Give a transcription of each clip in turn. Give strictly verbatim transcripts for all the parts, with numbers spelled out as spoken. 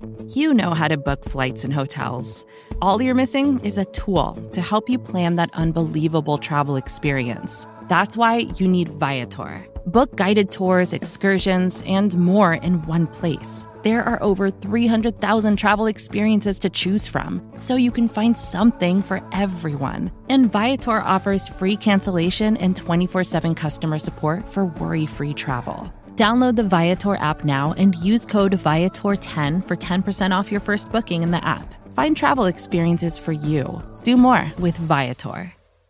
You know how to book flights and hotels. All you're missing is a tool to help you plan that unbelievable travel experience. That's why you need Viator. Book guided tours, excursions, and more in one place. There are over three hundred thousand travel experiences to choose from, so you can find something for everyone. And Viator offers free cancellation and twenty-four seven customer support for worry-free travel. Download the Viator app now and use code Viator ten for ten percent off your first booking in the app. Find travel experiences for you. Do more with Viator.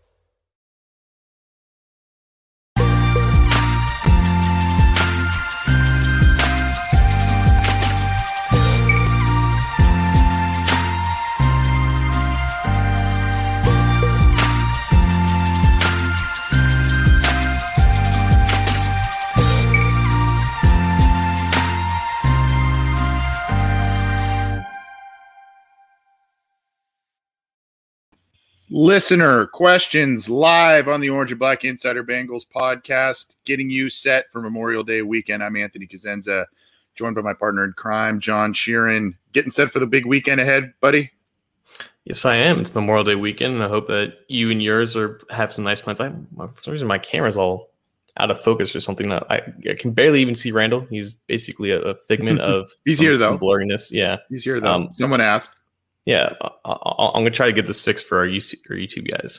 Listener questions live on the Orange and Black Insider Bengals podcast, getting you set for Memorial Day weekend. I'm Anthony Cosenza, joined by my partner in crime, John Sheeran. Getting set for the big weekend ahead, buddy? Yes, I am. It's Memorial Day weekend, and I hope that you and yours are have some nice plans. I, for some reason, my camera's all out of focus or something. I, I can barely even see Randall. He's basically a, a figment of He's some, here, though. Some blurriness. Yeah. He's here, though. Um, Someone asked. Yeah, I, I, I'm going to try to get this fixed for our YouTube, our YouTube guys.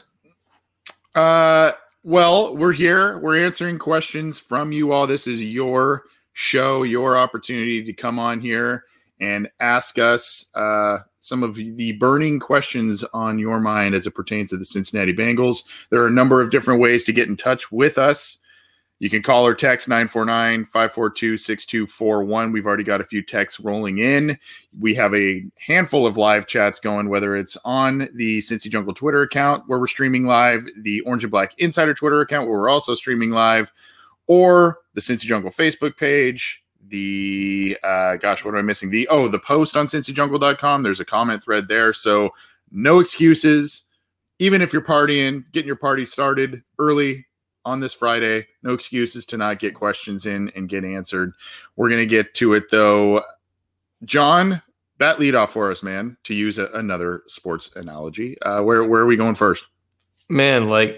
Uh, well, we're here. We're answering questions from you all. This is your show, your opportunity to come on here and ask us uh, some of the burning questions on your mind as it pertains to the Cincinnati Bengals. There are a number of different ways to get in touch with us. You can call or text nine four nine, five four two, six two four one. We've already got a few texts rolling in. We have a handful of live chats going, whether it's on the Cincy Jungle Twitter account where we're streaming live, the Orange and Black Insider Twitter account where we're also streaming live, or the Cincy Jungle Facebook page, the, uh, gosh, what am I missing? The, oh, the post on cincy jungle dot com. There's a comment thread there. So no excuses. Even if you're partying, getting your party started early on this Friday, no excuses to not get questions in and get answered. We're going to get to it, though. John, bat lead off for us, man, to use a, another sports analogy. Uh, where, where are we going first? Man, like,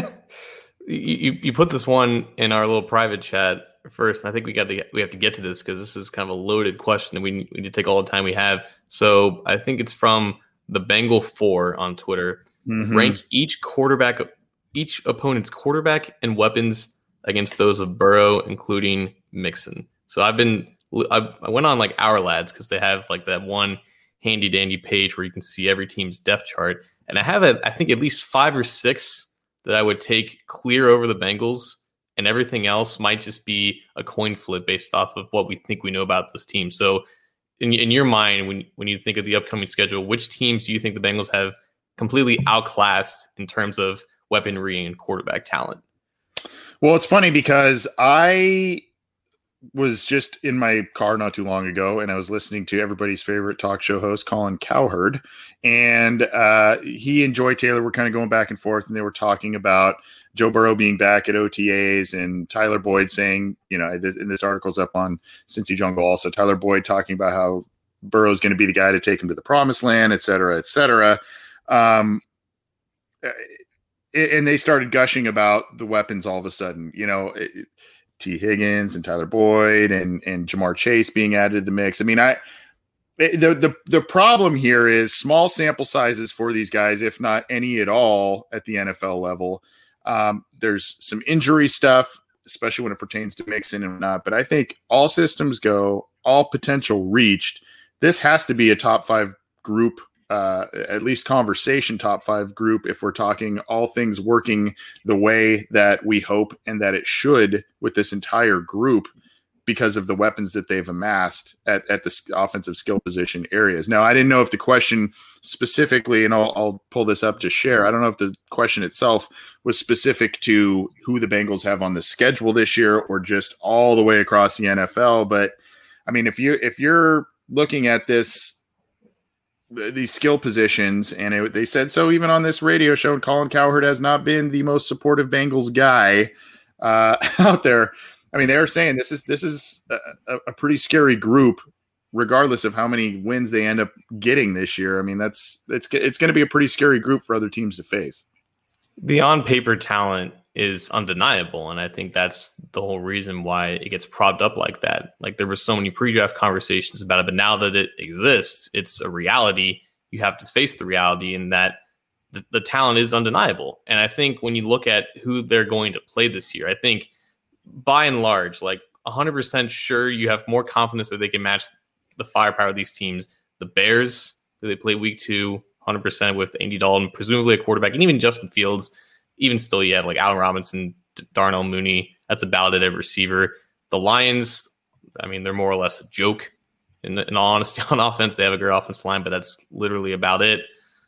you, you put this one in our little private chat first. And I think we got to get, we have to get to this because this is kind of a loaded question and we, we need to take all the time we have. So I think it's from the Bengal four on Twitter. Mm-hmm. Rank each quarterback each opponent's quarterback and weapons against those of Burrow, including Mixon. So I've been, I, I went on like Our Lads because they have like that one handy dandy page where you can see every team's depth chart. And I have, a, I think, at least five or six that I would take clear over the Bengals, and everything else might just be a coin flip based off of what we think we know about this team. So in, in your mind, when, when you think of the upcoming schedule, which teams do you think the Bengals have completely outclassed in terms of weaponry and quarterback talent? Well, it's funny because I was just in my car not too long ago and I was listening to everybody's favorite talk show host, Colin Cowherd, and uh, he and Joy Taylor were kind of going back and forth, and they were talking about Joe Burrow being back at O T As and Tyler Boyd saying, you know, this, and this article's up on Cincy Jungle also, Tyler Boyd talking about how Burrow's going to be the guy to take him to the promised land, et cetera, et cetera. Um, And they started gushing about the weapons all of a sudden, you know, it, T. Higgins and Tyler Boyd and, and Jamar Chase being added to the mix. I mean, I the, the the problem here is small sample sizes for these guys, if not any at all, at the N F L level. Um, there's some injury stuff, especially when it pertains to Mixon and not. But I think all systems go, all potential reached. This has to be a top five group. Uh, at least conversation top five group if we're talking all things working the way that we hope and that it should with this entire group because of the weapons that they've amassed at, at the offensive skill position areas. Now, I didn't know if the question specifically, and I'll, I'll pull this up to share, I don't know if the question itself was specific to who the Bengals have on the schedule this year or just all the way across the N F L. But I mean, if you, if you're looking at this, these skill positions, and it, they said so even on this radio show, and Colin Cowherd has not been the most supportive Bengals guy uh, out there. I mean, they're saying this is this is a, a pretty scary group regardless of how many wins they end up getting this year. I mean, that's it's it's going to be a pretty scary group for other teams to face. The on-paper talent is undeniable, and I think that's the whole reason why it gets propped up like that. Like, there were so many pre-draft conversations about it, but now that it exists, it's a reality. You have to face the reality in that the, the talent is undeniable. And I think when you look at who they're going to play this year, I think by and large, like one hundred percent sure you have more confidence that they can match the firepower of these teams. The Bears, who they play week two, one hundred percent with Andy Dalton, presumably a quarterback, and even Justin Fields. Even still, you have like Allen Robinson, Darnell Mooney. That's about it at receiver. The Lions, I mean, they're more or less a joke. In, in all honesty, on offense, they have a great offensive line, but that's literally about it.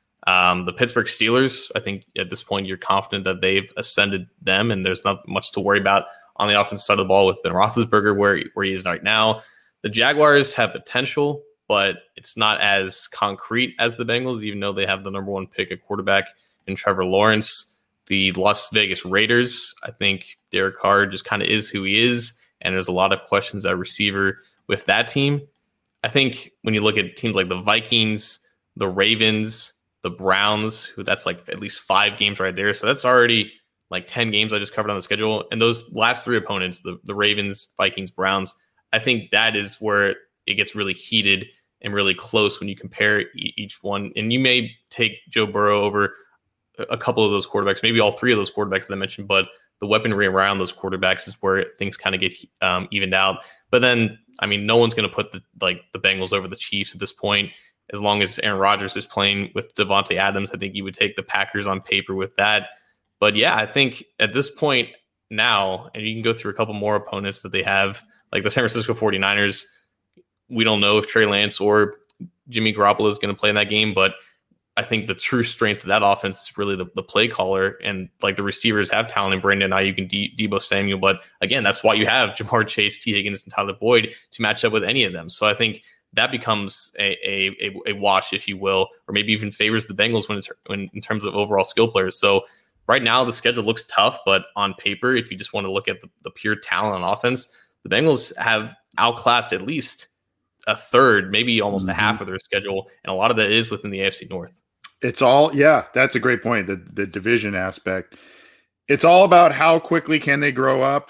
Um, the Pittsburgh Steelers, I think at this point, you're confident that they've ascended them, and there's not much to worry about on the offensive side of the ball with Ben Roethlisberger, where, where he is right now. The Jaguars have potential, but it's not as concrete as the Bengals, even though they have the number one pick at quarterback in Trevor Lawrence. The Las Vegas Raiders, I think Derek Carr just kind of is who he is, and there's a lot of questions at receiver with that team. I think when you look at teams like the Vikings, the Ravens, the Browns, who that's like at least five games right there. So that's already like ten games I just covered on the schedule. And those last three opponents, the, the Ravens, Vikings, Browns, I think that is where it gets really heated and really close when you compare e- each one. And you may take Joe Burrow over a couple of those quarterbacks, maybe all three of those quarterbacks that I mentioned, but the weaponry around those quarterbacks is where things kind of get um, evened out. But then, I mean, no one's going to put the like the Bengals over the Chiefs at this point. As long as Aaron Rodgers is playing with Devontae Adams, I think you would take the Packers on paper with that. But yeah, I think at this point now, and you can go through a couple more opponents that they have, like the San Francisco forty-niners. We don't know if Trey Lance or Jimmy Garoppolo is going to play in that game, but I think the true strength of that offense is really the, the play caller, and like the receivers have talent in Brandon Ayuk and De- Deebo Samuel. But again, that's why you have Jamar Chase, T. Higgins, and Tyler Boyd to match up with any of them. So I think that becomes a a, a, a wash, if you will, or maybe even favors the Bengals when, it's, when in terms of overall skill players. So right now the schedule looks tough, but on paper, if you just want to look at the, the pure talent on offense, the Bengals have outclassed at least a third, maybe almost mm-hmm. a half of their schedule, and a lot of that is within the A F C North. It's all, yeah, that's a great point. The the division aspect. It's all about how quickly can they grow up,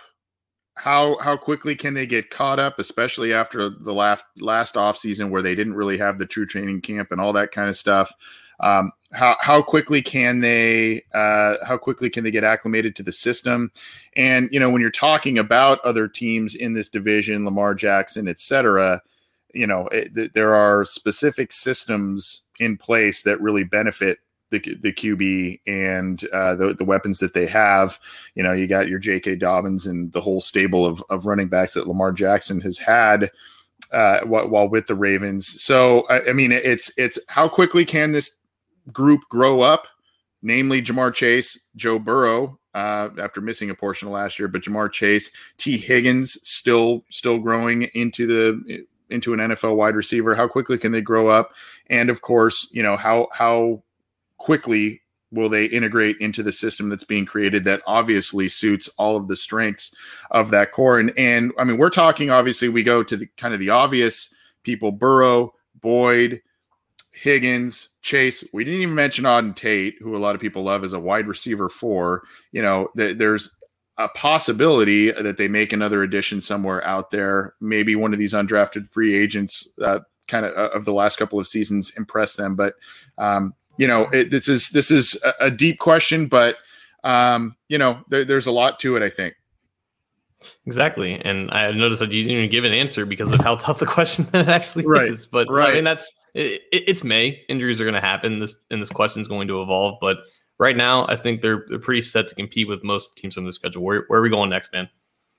how how quickly can they get caught up, especially after the last last offseason where they didn't really have the true training camp and all that kind of stuff. Um, how how quickly can they uh, how quickly can they get acclimated to the system? And you know, when you're talking about other teams in this division, Lamar Jackson, et cetera, you know, it, there are specific systems in place that really benefit the the Q B and uh, the the weapons that they have. You know, you got your J K. Dobbins and the whole stable of of running backs that Lamar Jackson has had uh, while, while with the Ravens. So I, I mean, it's it's how quickly can this group grow up? Namely, Jamar Chase, Joe Burrow, uh, after missing a portion of last year, but Jamar Chase, T. Higgins, still still growing into the into an N F L wide receiver. How quickly can they grow up? And of course, you know, how, how quickly will they integrate into the system that's being created that obviously suits all of the strengths of that core. And, and I mean, we're talking, obviously we go to the kind of the obvious people, Burrow, Boyd, Higgins, Chase. We didn't even mention Auden Tate, who a lot of people love as a wide receiver four. You know, th- there's a possibility that they make another addition somewhere out there. Maybe one of these undrafted free agents uh, kind of uh, of the last couple of seasons impress them. But, um, you know, it, this is this is a, a deep question, but, um, you know, there, there's a lot to it, I think. Exactly. And I noticed that you didn't even give an answer because of how tough the question actually right. is. But right. I mean, that's it, it's May. Injuries are going to happen. This and this question is going to evolve. But right now, I think they're they're pretty set to compete with most teams on the schedule. Where, where are we going next, man?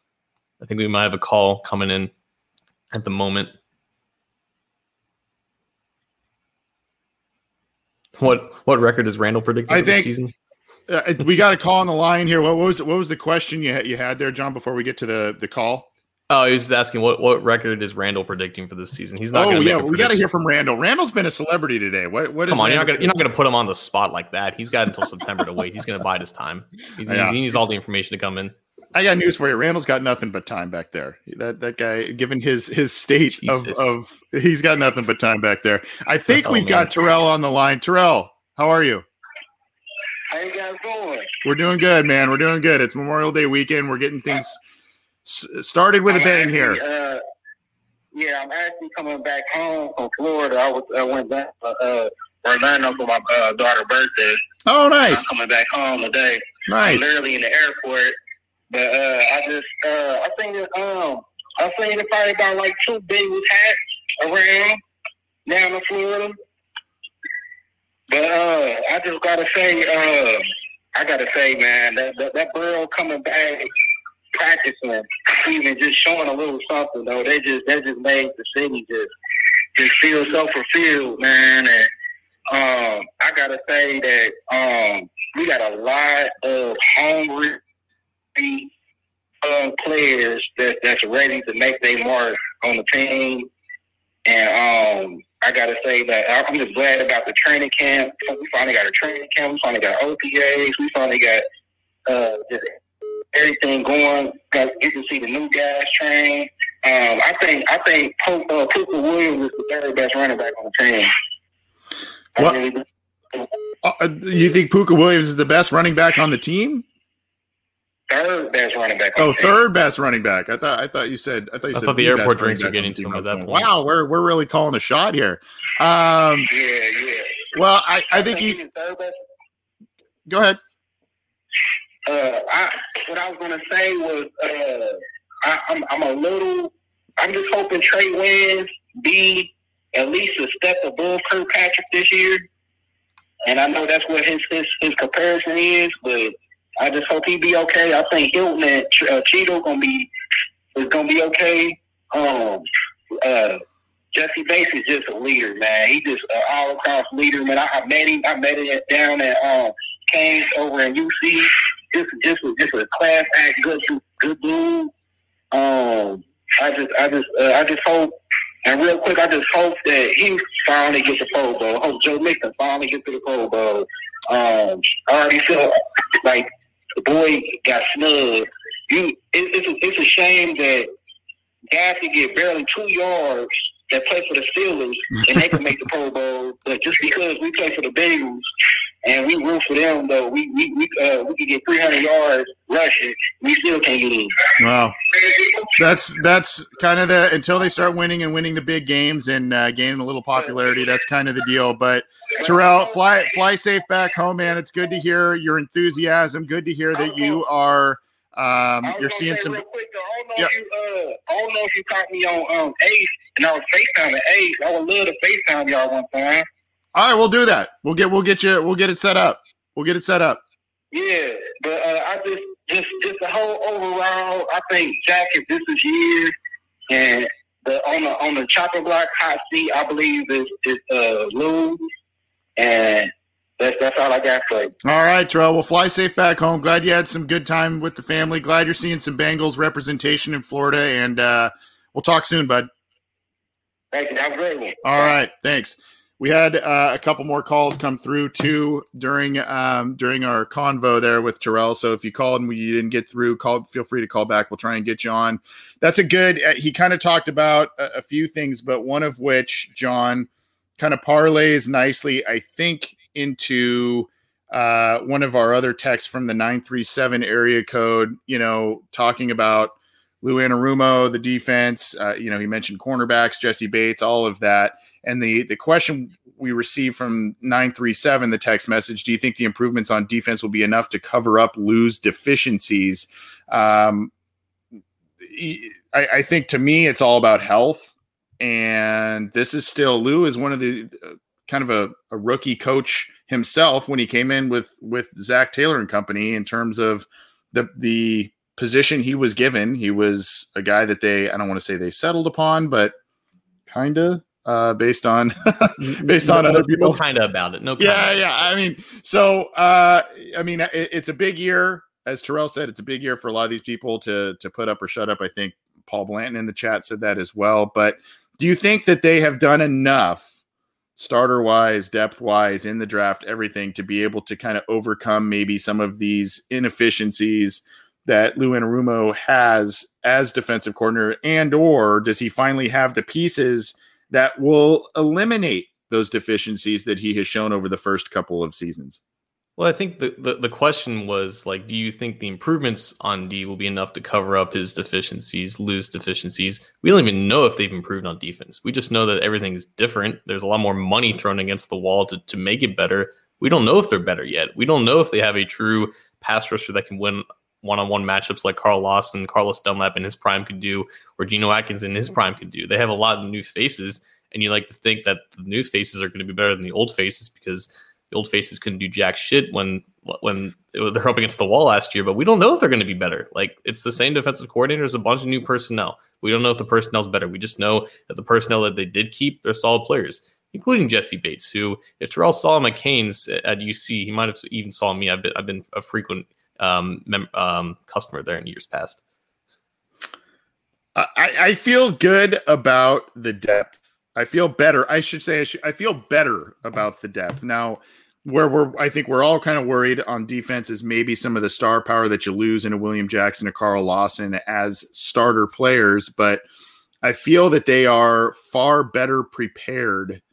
I think we might have a call coming in at the moment. What what record is Randall predicting I for think, this season? Uh, we got a call on the line here. What, what was what was the question you had, you had there, John? Before we get to the, the call. Oh, he was just asking what, what record is Randall predicting for this season. He's not. Oh gonna yeah, make a we got to hear from Randall. Randall's been a celebrity today. What what? Come on, Randall you're not gonna you're not gonna put him on the spot like that. He's got until September to wait. He's gonna bide his time. He's, yeah. he needs all the information to come in. I got news for you. Randall's got nothing but time back there. That that guy, given his his state of, of, he's got nothing but time back there. I think oh, we've man. got Terrell on the line. Terrell, how are you? How you guys doing? We're doing good, man. We're doing good. It's Memorial Day weekend. We're getting things s- started with I'm a bang actually, here. Uh, yeah, I'm actually coming back home from Florida. I was I went back to uh, Orlando for my uh, daughter's birthday. Oh, nice. I'm coming back home today. Nice. I'm literally in the airport. But uh, I just, uh, I think that, um, I think there's probably about like two Bengals hats around down in Florida. But uh, I just gotta say, uh, I gotta say, man, that that, that girl coming back, practicing, even just showing a little something though, they just that just made the city just just feel so fulfilled, man. And um, I gotta say that um, we got a lot of hungry young players that that's ready to make their mark on the team. And um, I gotta say that I'm just glad about the training camp. We finally got a training camp. We finally got O T As. We finally got uh, just everything going. Got get to see the new guys train. Um, I think I think Pope, uh, Puka Williams is the third best running back on the team. What? Really, uh, you think Puka Williams is the best running back on the team? Third best running back. Oh, third best running back. I thought. I thought you said. I thought you I said. thought the, the airport drinks were getting to him at that point. Wow, we're we're really calling a shot here. Um, yeah, yeah. Well, I, I think he. Go ahead. Uh, I what I was gonna say was uh, I, I'm I'm a little. I'm just hoping Trey Waynes be at least a step above Kirkpatrick this year, and I know that's what his his, his comparison is, but. I just hope he be okay. I think Hilton and uh, Cheeto gonna be is gonna be okay. Um, uh, Jesse Bates is just a leader, man. He just uh, all across leader, man. I, I met him. I met him down at um, Canes over in U C. Just, just, just a class act, good, good dude. Um, I just, I just, uh, I just hope. And real quick, I just hope that he finally gets the Pro Bowl. I hope Joe Mixon finally gets to the Pro Bowl. Um, I already feel like. The boy got snubbed. You, it, it's, a, it's a shame that guys can get barely two yards that play for the Steelers and they can make the Pro Bowl. But just because we play for the Bengals and we root for them, though, we we we, uh, we can get three hundred yards rushing. We still can't get in. Wow, that's that's kind of the until they start winning and winning the big games and uh, gaining a little popularity. That's kind of the deal, but. Terrell, fly fly safe back home, man. It's good to hear your enthusiasm. Good to hear that you are um, you're seeing some. Real quick, though, I don't know yeah. if you uh, I don't know if you caught me on um, Ace, and I was FaceTiming Ace. I would love to FaceTime y'all one time. All right, we'll do that. We'll get we'll get you we'll get it set up. We'll get it set up. Yeah, but uh, I just just just the whole overall. I think Jack is this is year, and the on the on the chopper block hot seat. I believe is is uh, Lou. And that's that's all I got for you. All right, Terrell. Well, fly safe back home. Glad you had some good time with the family. Glad you're seeing some Bengals representation in Florida. And uh, we'll talk soon, bud. Thank you. Have a great one. All right. Thanks. We had uh, a couple more calls come through, too, during um, during our convo there with Terrell. So if you called and we didn't get through, call, feel free to call back. We'll try and get you on. That's a good uh, – he kind of talked about a, a few things, but one of which, John – kind of parlays nicely, I think, into uh, one of our other texts from the nine three seven area code, you know, talking about Lou Anarumo, the defense. Uh, you know, he mentioned cornerbacks, Jesse Bates, all of that. And the, the question we received from nine three seven, the text message, do you think the improvements on defense will be enough to cover up Lou's deficiencies? Um, I, I think, to me, it's all about health. And this is still Lou is one of the uh, kind of a, a rookie coach himself when he came in with, with Zach Taylor and company in terms of the, the position he was given. He was a guy that they, I don't want to say they settled upon, but kind of uh, based on, based on no, other people. No kind of about it. No. Kinda. Yeah. Yeah. I mean, so, uh, I mean, it, it's a big year, as Terrell said, it's a big year for a lot of these people to, to put up or shut up. I think Paul Blanton in the chat said that as well, but do you think that they have done enough starter-wise, depth-wise, in the draft, everything, to be able to kind of overcome maybe some of these inefficiencies that Lou Anarumo has as defensive coordinator, and or does he finally have the pieces that will eliminate those deficiencies that he has shown over the first couple of seasons? Well, I think the, the, the question was, like, do you think the improvements on D will be enough to cover up his deficiencies, Lou's deficiencies? We don't even know if they've improved on defense. We just know that everything's different. There's a lot more money thrown against the wall to, to make it better. We don't know if they're better yet. We don't know if they have a true pass rusher that can win one-on-one matchups like Carl Lawson, Carlos Dunlap in his prime could do, or Geno Atkins in his prime could do. They have a lot of new faces, and you like to think that the new faces are going to be better than the old faces because the old faces couldn't do jack shit when when they're up against the wall last year, but we don't know if they're going to be better. Like, it's the same defensive coordinators, a bunch of new personnel. We don't know if the personnel's better. We just know that the personnel that they did keep, they're solid players, including Jesse Bates, who, if Terrell saw him at Canes at U C, he might have even saw me. I've been, I've been a frequent um, mem- um, customer there in years past. I, I feel good about the depth. I feel better. I should say I, should, I feel better about the depth. Now, where we're, I think we're all kind of worried on defense is maybe some of the star power that you lose in a William Jackson, a Carl Lawson as starter players, but I feel that they are far better prepared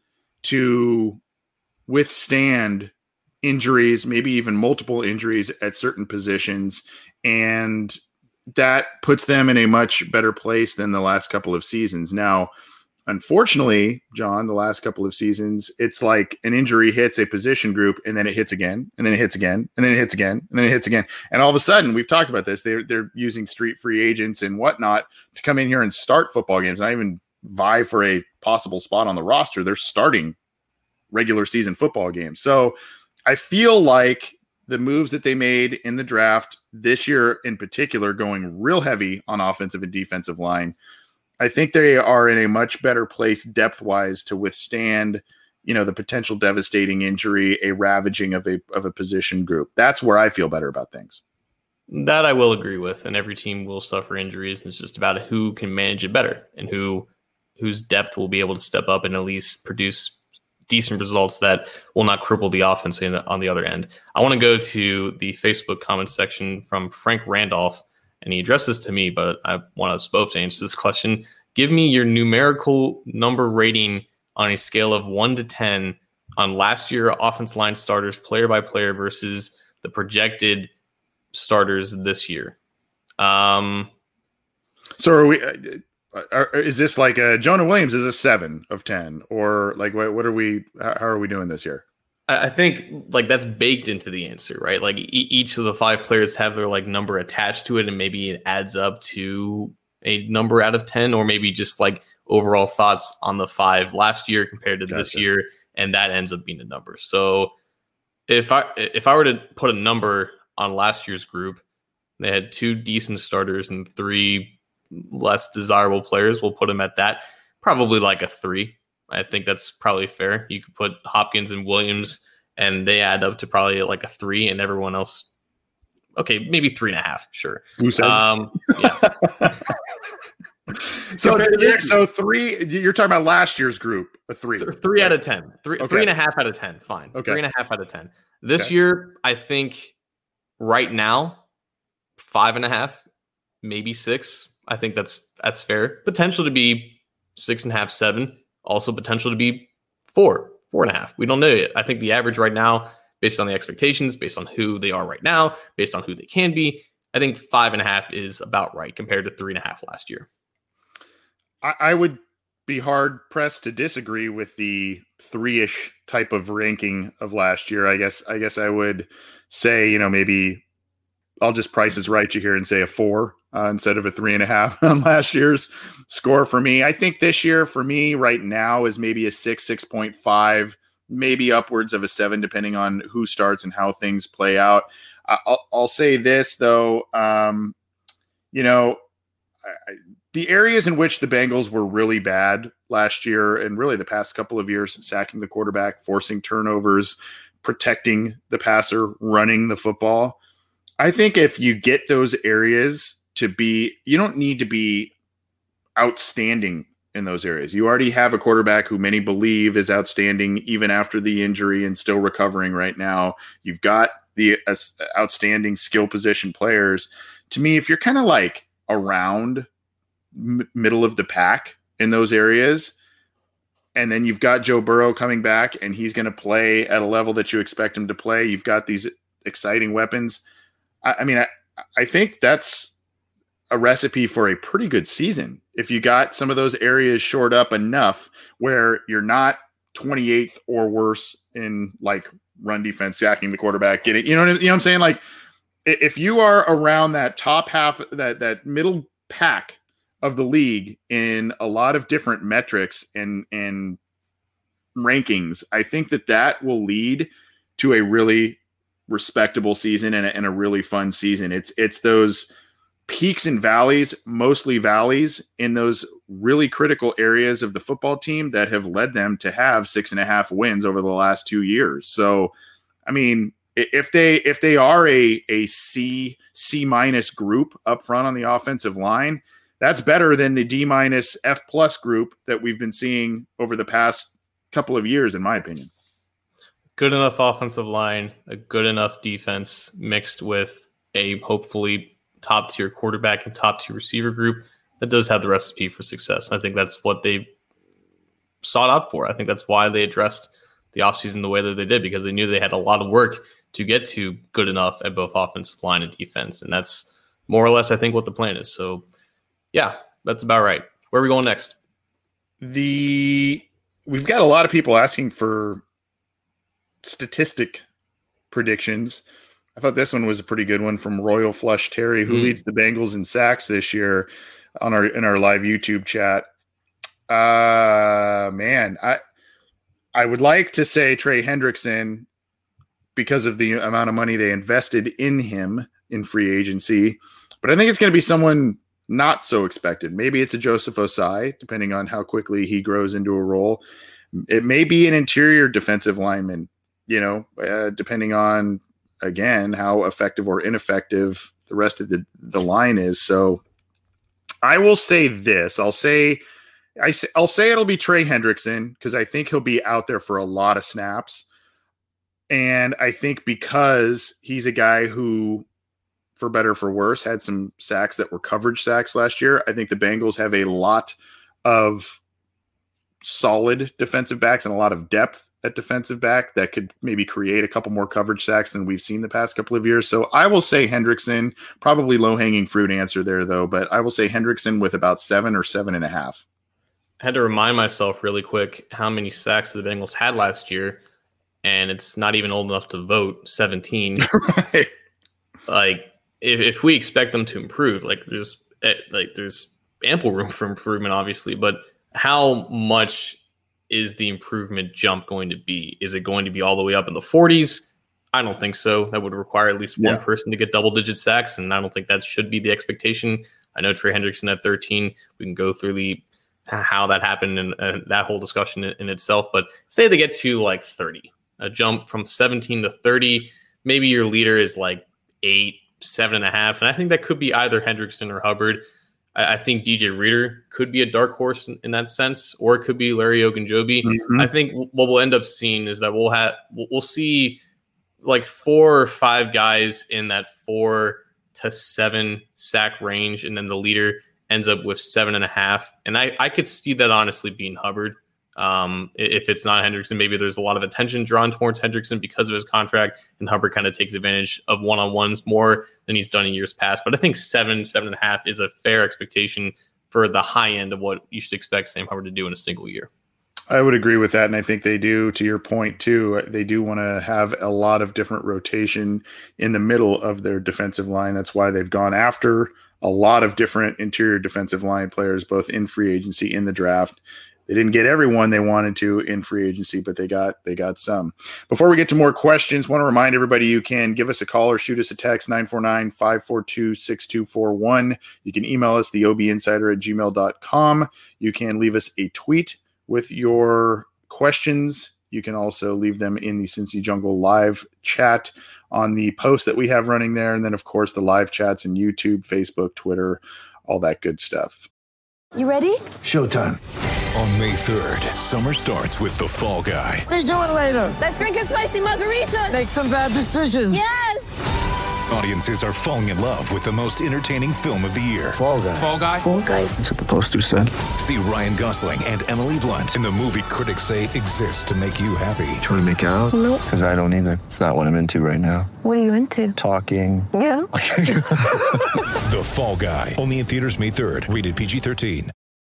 to withstand injuries, maybe even multiple injuries at certain positions. And that puts them in a much better place than the last couple of seasons. Now, unfortunately, John, the last couple of seasons, it's like an injury hits a position group and then it hits again, and then it hits again, and then it hits again, and then it hits again. And all of a sudden, we've talked about this, they're, they're using street free agents and whatnot to come in here and start football games, not even vie for a possible spot on the roster. They're starting regular season football games. So I feel like the moves that they made in the draft this year in particular, going real heavy on offensive and defensive line, I think they are in a much better place depth-wise to withstand, you know, the potential devastating injury, a ravaging of a of a position group. That's where I feel better about things. That I will agree with, and every team will suffer injuries. And it's just about who can manage it better and who whose depth will be able to step up and at least produce decent results that will not cripple the offense in, on the other end. I want to go to the Facebook comment section from Frank Randolph. And he addressed this to me, but I want us both to answer this question. Give me your numerical number rating on a scale of one to ten on last year offensive line starters player by player versus the projected starters this year. Um, so are we? Are, is this like a Jonah Williams is a seven of ten, or like what? What are we? How are we doing this year? I think like that's baked into the answer, right? Like e- each of the five players have their like number attached to it, and maybe it adds up to a number out of ten, or maybe just like overall thoughts on the five last year compared to gotcha. This year, and that ends up being a number. So if I if I were to put a number on last year's group, they had two decent starters and three less desirable players. We'll put them at that, probably like a three. I think that's probably fair. You could put Hopkins and Williams, and they add up to probably like a three, and everyone else, okay, maybe three and a half, sure. Who says? Um, yeah. so, so three. You're talking about last year's group, a three, Th- three right? out of ten, three, okay. three and a half out of ten. Fine, okay. Three and a half out of ten. This okay. year, I think right now, five and a half, maybe six. I think that's that's fair. Potential to be six and a half, seven. Also potential to be four, four and a half. We don't know yet. I think the average right now, based on the expectations, based on who they are right now, based on who they can be, I think five and a half is about right compared to three and a half last year. I, I would be hard pressed to disagree with the three-ish type of ranking of last year. I guess I guess I would say, you know, maybe I'll just Price is Right you here and say a four. Uh, instead of a three and a half on last year's score for me. I think this year for me right now is maybe a six, six point five, maybe upwards of a seven, depending on who starts and how things play out. I'll, I'll say this though, um, you know, I, the areas in which the Bengals were really bad last year and really the past couple of years, sacking the quarterback, forcing turnovers, protecting the passer, running the football. I think if you get those areas to be, you don't need to be outstanding in those areas. You already have a quarterback who many believe is outstanding even after the injury and still recovering right now. You've got the uh, outstanding skill position players to me, if you're kind of like around m- middle of the pack in those areas, and then you've got Joe Burrow coming back and he's going to play at a level that you expect him to play, you've got these exciting weapons. I, I mean, I, I think that's a recipe for a pretty good season. If you got some of those areas shored up enough where you're not twenty-eighth or worse in like run defense, sacking the quarterback, getting, you know, you know what I'm saying? Like if you are around that top half, that, that middle pack of the league in a lot of different metrics and, and rankings, I think that that will lead to a really respectable season and a, and a really fun season. It's, it's those peaks and valleys, mostly valleys in those really critical areas of the football team that have led them to have six and a half wins over the last two years. So, I mean, if they, if they are a, a C, C minus group up front on the offensive line, that's better than the D minus F plus group that we've been seeing over the past couple of years, in my opinion. Good enough offensive line, a good enough defense mixed with a hopefully top tier quarterback and top tier receiver group that does have the recipe for success. I think that's what they sought out for. I think that's why they addressed the offseason the way that they did, because they knew they had a lot of work to get to good enough at both offensive line and defense. And that's more or less, I think, what the plan is. So yeah, that's about right. Where are we going next? The we've got a lot of people asking for statistic predictions. I thought this one was a pretty good one from Royal Flush Terry, who mm. leads the Bengals in sacks this year on our in our live YouTube chat. Uh man, I I would like to say Trey Hendrickson because of the amount of money they invested in him in free agency, but I think it's going to be someone not so expected. Maybe it's a Joseph Osai, depending on how quickly he grows into a role. It may be an interior defensive lineman, you know, uh, depending on, again, how effective or ineffective the rest of the, the line is. So I will say this. I'll say, I say, I'll say it'll be Trey Hendrickson because I think he'll be out there for a lot of snaps. And I think because he's a guy who, for better or for worse, had some sacks that were coverage sacks last year. I think the Bengals have a lot of solid defensive backs and a lot of depth at defensive back that could maybe create a couple more coverage sacks than we've seen the past couple of years. So I will say Hendrickson, probably low-hanging fruit answer there, though, but I will say Hendrickson with about seven or seven and a half. I had to remind myself really quick how many sacks the Bengals had last year, and it's not even old enough to vote, seventeen. Right. Like, If, if we expect them to improve, like there's like there's ample room for improvement, obviously, but how much is the improvement jump going to be? Is it going to be all the way up in the forties? I don't think so. That would require at least one yeah. person to get double-digit sacks, and I don't think that should be the expectation. I know Trey Hendrickson at thirteen. We can go through the how that happened and uh, that whole discussion in, in itself, but say they get to like thirty, a jump from seventeen to thirty. Maybe your leader is like eight, seven and a half. And I think that could be either Hendrickson or Hubbard. I, I think D J Reader could be a dark horse in, in that sense, or it could be Larry Ogunjobi. Mm-hmm. I think what we'll end up seeing is that we'll have, we'll, we'll see like four or five guys in that four to seven sack range. And then the leader ends up with seven and a half. And I, I could see that honestly being Hubbard. Um, if it's not Hendrickson, maybe there's a lot of attention drawn towards Hendrickson because of his contract, and Hubbard kind of takes advantage of one-on-ones more than he's done in years past. But I think seven, seven and a half is a fair expectation for the high end of what you should expect Sam Hubbard to do in a single year. I would agree with that, and I think they do, to your point, too. They do want to have a lot of different rotation in the middle of their defensive line. That's why they've gone after a lot of different interior defensive line players, both in free agency, in the draft. They didn't get everyone they wanted to in free agency, but they got they got some. Before we get to more questions, want to remind everybody you can give us a call or shoot us a text, nine four nine, five four two, six two four one. You can email us, the O B insider at gmail dot com. You can leave us a tweet with your questions. You can also leave them in the Cincy Jungle live chat on the post that we have running there. And then, of course, the live chats in YouTube, Facebook, Twitter, all that good stuff. You ready? Showtime. On May third, summer starts with The Fall Guy. Let's do it later. Let's drink a spicy margarita. Make some bad decisions. Yes. Audiences are falling in love with the most entertaining film of the year. Fall Guy. Fall Guy? Fall Guy. That's what the poster said. See Ryan Gosling and Emily Blunt in the movie critics say exists to make you happy. Trying to make it out? Nope. Because I don't either. It's not what I'm into right now. What are you into? Talking. Yeah. The Fall Guy. Only in theaters May third. Rated P G thirteen.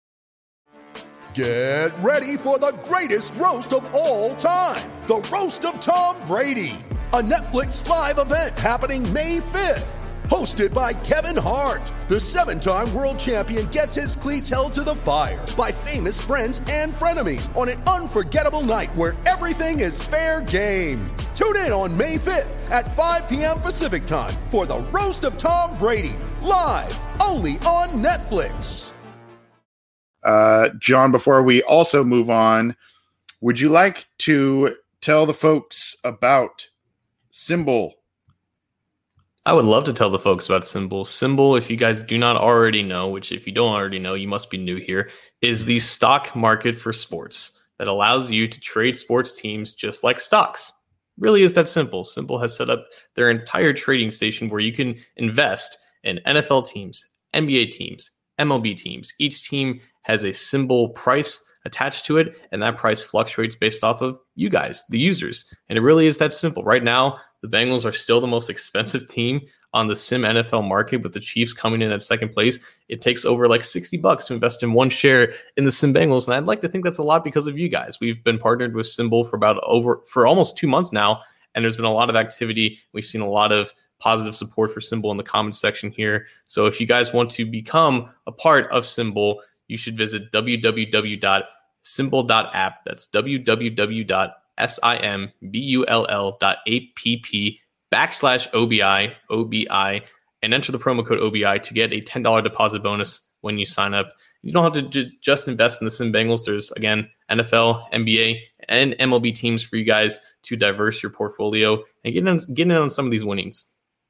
Get ready for the greatest roast of all time. The Roast of Tom Brady. A Netflix live event happening May fifth. Hosted by Kevin Hart. The seven-time world champion gets his cleats held to the fire by famous friends and frenemies on an unforgettable night where everything is fair game. Tune in on May fifth at five p.m. Pacific time for the Roast of Tom Brady. Live only on Netflix. Uh, John, before we also move on, would you like to tell the folks about Symbol? I would love to tell the folks about Symbol. Symbol, if you guys do not already know, which if you don't already know, you must be new here, is the stock market for sports that allows you to trade sports teams just like stocks. Really is that simple. Symbol has set up their entire trading station where you can invest in N F L teams, N B A teams, M L B teams. Each team has a Symbol price attached to it, and that price fluctuates based off of you guys, the users. And it really is that simple. Right now, the Bengals are still the most expensive team on the Sim N F L market, with the Chiefs coming in at second place. It takes over like sixty bucks to invest in one share in the Sim Bengals, and I'd like to think that's a lot because of you guys. We've been partnered with Symbol for about over for almost two months now, and there's been a lot of activity. We've seen a lot of positive support for Symbol in the comments section here. So if you guys want to become a part of Symbol, you should visit w w w dot symbol dot app. That's w w w dot symbol dot app backslash OBI, O B I, and enter the promo code O B I to get a ten dollars deposit bonus when you sign up. You don't have to j- just invest in the Sim Bengals. There's, again, N F L, N B A, and M L B teams for you guys to diverse your portfolio and get in, get in on some of these winnings.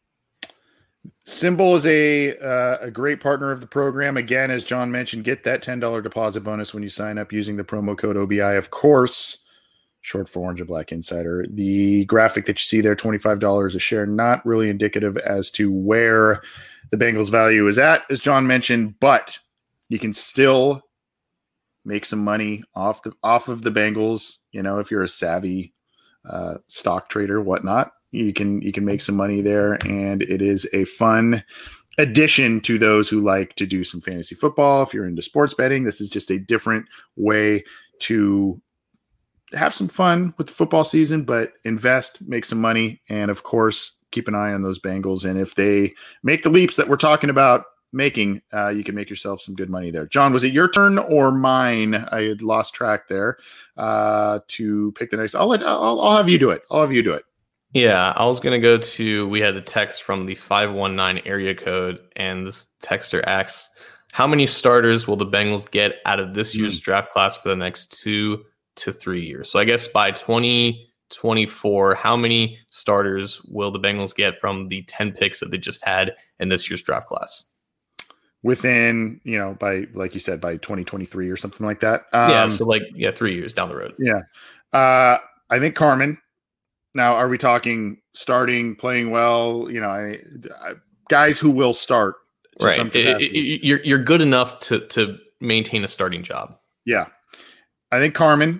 Symbol is a uh, a great partner of the program. Again, as John mentioned, get that ten dollars deposit bonus when you sign up using the promo code O B I. Of course, short for Orange and Black Insider. The graphic that you see there, twenty-five dollars a share, not really indicative as to where the Bengals value is at, as John mentioned, but you can still make some money off the off of the Bengals. You know, if you're a savvy uh, stock trader, whatnot. You can you can make some money there, and it is a fun addition to those who like to do some fantasy football. If you're into sports betting, this is just a different way to have some fun with the football season, but invest, make some money, and of course, keep an eye on those Bengals. And if they make the leaps that we're talking about making, uh, you can make yourself some good money there. John, was it your turn or mine? I had lost track there uh, to pick the next. I'll let I'll, I'll have you do it. I'll have you do it. Yeah, I was going to go to, we had a text from the five one nine area code, and this texter asks, how many starters will the Bengals get out of this year's mm. draft class for the next two to three years? So I guess by twenty twenty-four, how many starters will the Bengals get from the ten picks that they just had in this year's draft class? Within, you know, by, like you said, by twenty twenty-three or something like that. Um, yeah, so like, yeah, three years down the road. Yeah. Uh, I think Carmen. Now, are we talking starting, playing well? You know, I, I, guys who will start. Right. It, it, you're you're good enough to to maintain a starting job. Yeah. I think Carmen.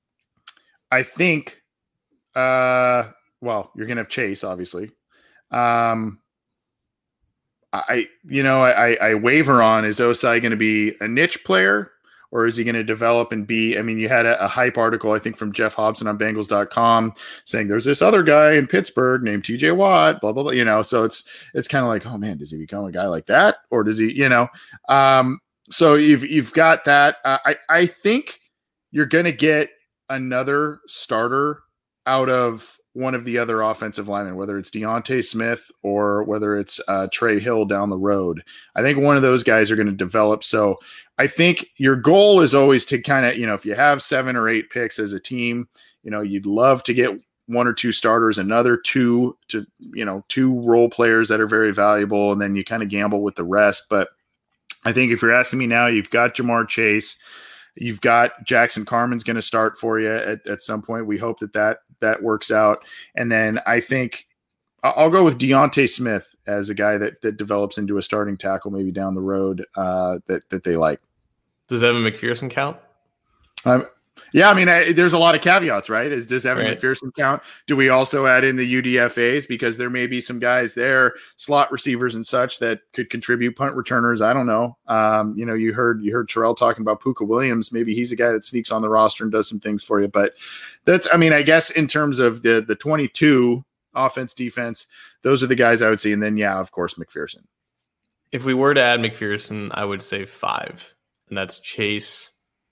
I think, uh, well, you're going to have Chase, obviously. Um, I, you know, I, I waver on, is Osai going to be a niche player? Or is he going to develop and be, I mean, you had a, a hype article, I think, from Jeff Hobson on Bengals dot com saying there's this other guy in Pittsburgh named T J Watt, blah, blah, blah, you know, so it's, it's kind of like, oh man, does he become a guy like that? Or does he, you know, um, so you've, you've got that. Uh, I, I think you're going to get another starter out of one of the other offensive linemen, whether it's Deontay Smith or whether it's uh, Trey Hill down the road. I think one of those guys are going to develop. So I think your goal is always to kind of, you know, if you have seven or eight picks as a team, you know, you'd love to get one or two starters, another two to, you know, two role players that are very valuable, and then you kind of gamble with the rest. But I think if you're asking me now, you've got Jamar Chase, you've got Jackson Carman's going to start for you at, at some point. We hope that that, that works out. And then I think I'll go with Deontay Smith as a guy that that develops into a starting tackle maybe down the road uh, that that they like. Does Evan McPherson count? Um, yeah, I mean, I, there's a lot of caveats, right? Is does Evan Right. McPherson count? Do we also add in the U D F As because there may be some guys there, slot receivers and such, that could contribute, punt returners? I don't know. Um, you know, you heard you heard Terrell talking about Puka Williams. Maybe he's a guy that sneaks on the roster and does some things for you. But that's, I mean, I guess in terms of the the twenty-two offense, defense, those are the guys I would see. And then, yeah, of course, McPherson. If we were to add McPherson, I would say five, and that's Chase.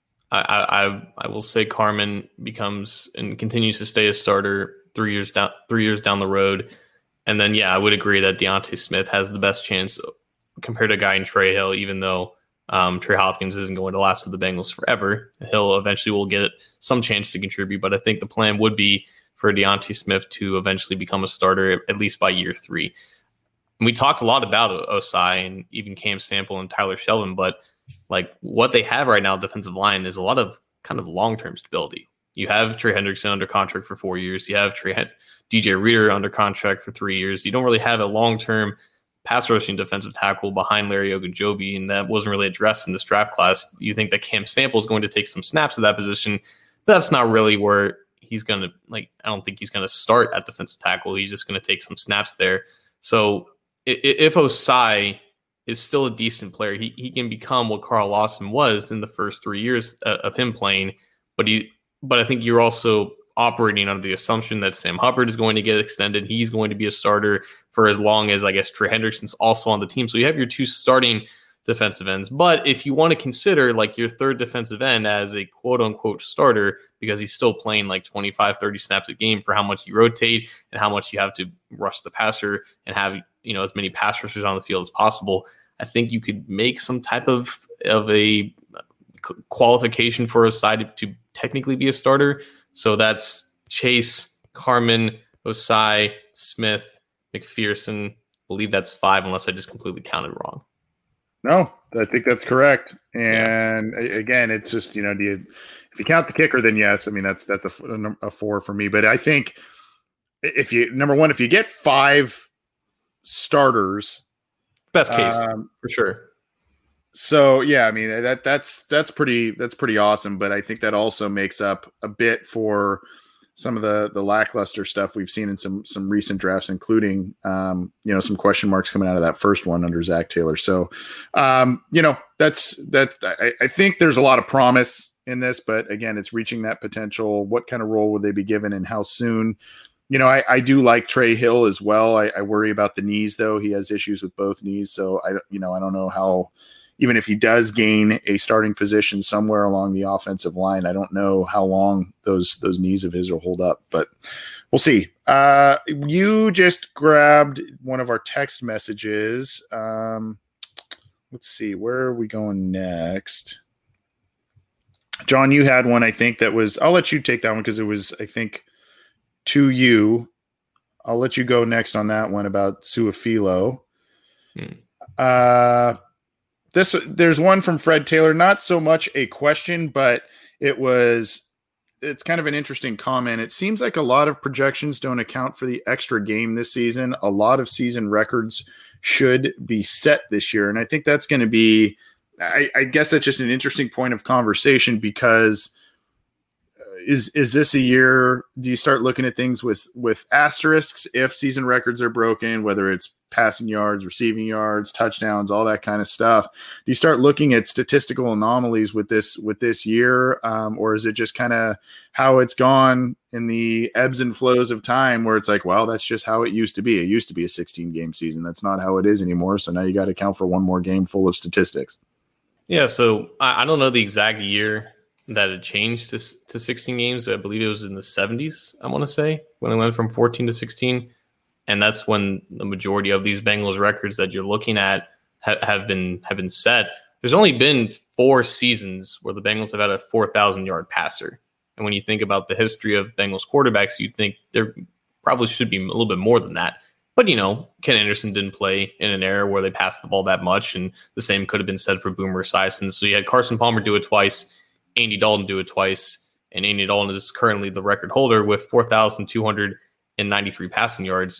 I, I I will say Carman becomes and continues to stay a starter three years down three years down the road, and then yeah, I would agree that Deontay Smith has the best chance compared to a guy in Trey Hill. Even though um, Trey Hopkins isn't going to last with the Bengals forever, Hill eventually will get some chance to contribute. But I think the plan would be for Deontay Smith to eventually become a starter at least by year three. And we talked a lot about Osai and even Cam Sample and Tyler Shelvin, but like what they have right now, defensive line, is a lot of kind of long-term stability. You have Trey Hendrickson under contract for four years. You have Trey D J Reader under contract for three years. You don't really have a long-term pass rushing defensive tackle behind Larry Ogunjobi, and that wasn't really addressed in this draft class. You think that Cam Sample is going to take some snaps at that position. That's not really where he's going to, like, I don't think he's going to start at defensive tackle. He's just going to take some snaps there. So if Osai is still a decent player, He he can become what Carl Lawson was in the first three years of him playing. But he, but I think you're also operating under the assumption that Sam Hubbard is going to get extended. He's going to be a starter for as long as, I guess, Trey Hendrickson's also on the team. So you have your two starting defensive ends. But if you want to consider like your third defensive end as a quote unquote starter, because he's still playing like twenty-five, thirty snaps a game for how much you rotate and how much you have to rush the passer and have, you know, as many pass rushers on the field as possible, I think you could make some type of, of a qualification for a side to technically be a starter. So that's Chase, Carman, Osai, Smith, McPherson. I believe that's five, unless I just completely counted wrong. No, I think that's correct. And yeah. Again, it's just, you know, do you, if you count the kicker, then yes, I mean, that's, that's a, a four for me. But I think if you, number one, if you get five starters, best case um, for sure. So yeah, I mean, that that's, that's pretty, that's pretty awesome. But I think that also makes up a bit for some of the, the lackluster stuff we've seen in some, some recent drafts, including, um, you know, some question marks coming out of that first one under Zach Taylor. So, um, you know, that's, that I, I think there's a lot of promise in this, but again, it's reaching that potential. What kind of role would they be given and how soon? You know, I, I do like Trey Hill as well. I, I worry about the knees though. He has issues with both knees. So I, you know, I don't know how, even if he does gain a starting position somewhere along the offensive line, I don't know how long those those knees of his will hold up, but we'll see. Uh, you just grabbed one of our text messages. Um, let's see, where are we going next? John, you had one, I think, that was – I'll let you take that one because it was, I think, to you. I'll let you go next on that one about Suafilo. Hmm. Uh This there's one from Fred Taylor, not so much a question, but it was it's kind of an interesting comment. It seems like a lot of projections don't account for the extra game this season. A lot of season records should be set this year. And I think that's going to be, I, I guess that's just an interesting point of conversation because is is this a year, do you start looking at things with, with asterisks if season records are broken, whether it's passing yards, receiving yards, touchdowns, all that kind of stuff? Do you start looking at statistical anomalies with this with this year, um, or is it just kind of how it's gone in the ebbs and flows of time where it's like, well, that's just how it used to be. It used to be a sixteen-game season. That's not how it is anymore, so now you got to account for one more game full of statistics. Yeah, so I, I don't know the exact year that it changed to, to sixteen games. I believe it was in the seventies, I want to say, when it went from fourteen to sixteen. And that's when the majority of these Bengals records that you're looking at ha- have been have been set. There's only been four seasons where the Bengals have had a four thousand yard passer. And when you think about the history of Bengals quarterbacks, you'd think there probably should be a little bit more than that. But, you know, Ken Anderson didn't play in an era where they passed the ball that much. And the same could have been said for Boomer Esiason. So you had Carson Palmer do it twice, Andy Dalton do it twice. And Andy Dalton is currently the record holder with four thousand two hundred ninety-three passing yards.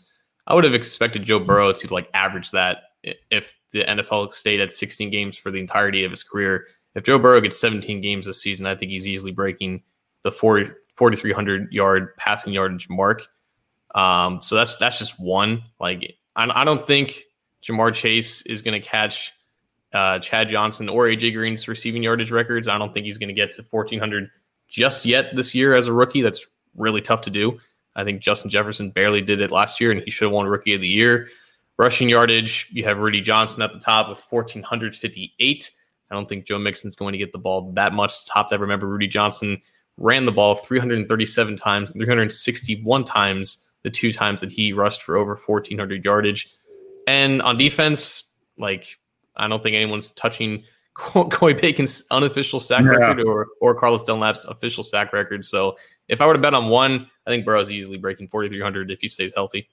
I would have expected Joe Burrow to like average that if the N F L stayed at sixteen games for the entirety of his career. If Joe Burrow gets seventeen games this season, I think he's easily breaking the forty, forty-three hundred yard passing yardage mark. Um, so that's that's just one. Like I, I don't think Jamar Chase is going to catch uh, Chad Johnson or A J Green's receiving yardage records. I don't think he's going to get to fourteen hundred just yet this year as a rookie. That's really tough to do. I think Justin Jefferson barely did it last year, and he should have won Rookie of the Year. Rushing yardage, you have Rudy Johnson at the top with one thousand four hundred fifty-eight. I don't think Joe Mixon's going to get the ball that much top that. Remember, Rudy Johnson ran the ball three hundred thirty-seven times, three hundred sixty-one times the two times that he rushed for over fourteen hundred yardage. And on defense, like, I don't think anyone's touching Corey Bacon's unofficial sack yeah. record or or Carlos Dunlap's official sack record. So if I were to bet on one, I think Burrow's easily breaking forty-three hundred if he stays healthy.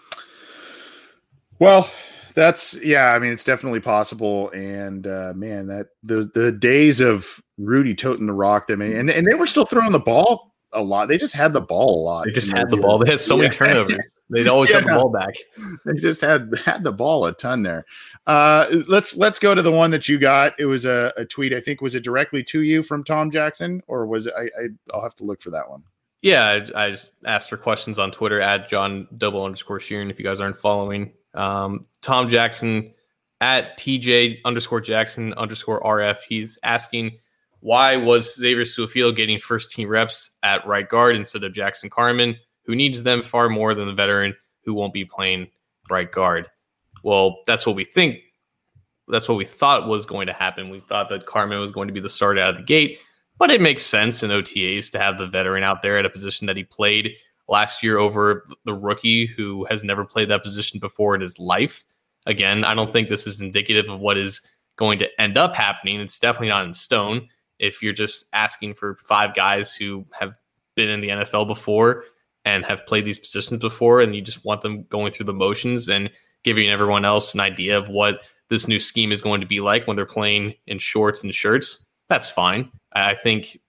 Well, that's yeah. I mean, it's definitely possible. And uh, man, that the the days of Rudy toting the rock, I mean, and and they were still throwing the ball a lot. They just had the ball a lot. They just had the ball. They had so yeah. many turnovers. They'd always yeah. have the ball back. They just had had the ball a ton there. Uh, let's let's go to the one that you got. It was a, a tweet. I think was it directly to you from Tom Jackson, or was it? I, I I'll have to look for that one. Yeah, I, I just asked for questions on Twitter at John double underscore Sheeran. If you guys aren't following, um, Tom Jackson at T J underscore Jackson underscore R F. He's asking, why was Xavier Su'a-Filo getting first team reps at right guard instead of Jackson Carman, who needs them far more than the veteran who won't be playing right guard? Well, that's what we think. That's what we thought was going to happen. We thought that Carman was going to be the starter out of the gate, but it makes sense in O T As to have the veteran out there at a position that he played last year over the rookie who has never played that position before in his life. Again, I don't think this is indicative of what is going to end up happening. It's definitely not in stone. If you're just asking for five guys who have been in the N F L before and have played these positions before, and you just want them going through the motions and giving everyone else an idea of what this new scheme is going to be like when they're playing in shorts and shirts, that's fine. I think,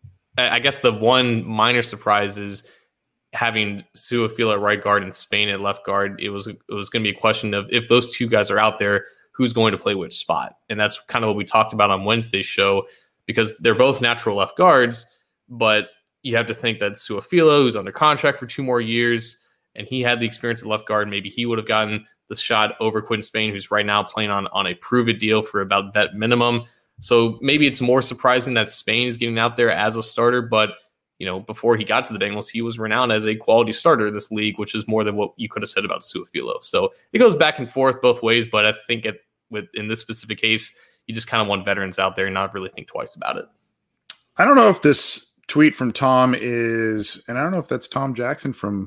I guess the one minor surprise is having Su'a-Filo at right guard and Spain at left guard. It was, it was going to be a question of if those two guys are out there, who's going to play which spot? And that's kind of what we talked about on Wednesday's show, because they're both natural left guards, but you have to think that Su'a-Filo, who's under contract for two more years, and he had the experience at left guard, maybe he would have gotten the shot over Quinn Spain, who's right now playing on, on a prove-it deal for about vet minimum. So maybe it's more surprising that Spain is getting out there as a starter, but you know, before he got to the Bengals, he was renowned as a quality starter in this league, which is more than what you could have said about Su'a-Filo. So it goes back and forth both ways, but I think it, with in this specific case, you just kind of want veterans out there and not really think twice about it. I don't know if this tweet from Tom is, and I don't know if that's Tom Jackson from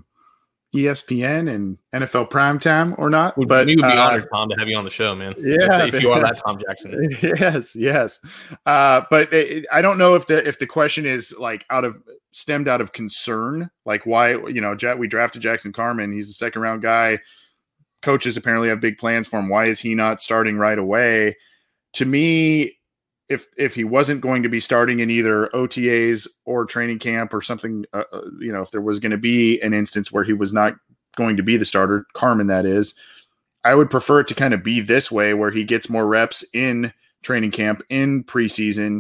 E S P N and N F L Primetime or not. But but we would be uh, honored, Tom, to have you on the show, man. Yeah, if, if you are that Tom Jackson. Yes, yes. Uh, but it, I don't know if the if the question is like out of stemmed out of concern, like why you know we drafted Jackson Carman. He's a second round guy. Coaches apparently have big plans for him. Why is he not starting right away? To me, if if he wasn't going to be starting in either O T As or training camp or something, uh, you know, if there was going to be an instance where he was not going to be the starter, Carman that is, I would prefer it to kind of be this way where he gets more reps in training camp, in preseason,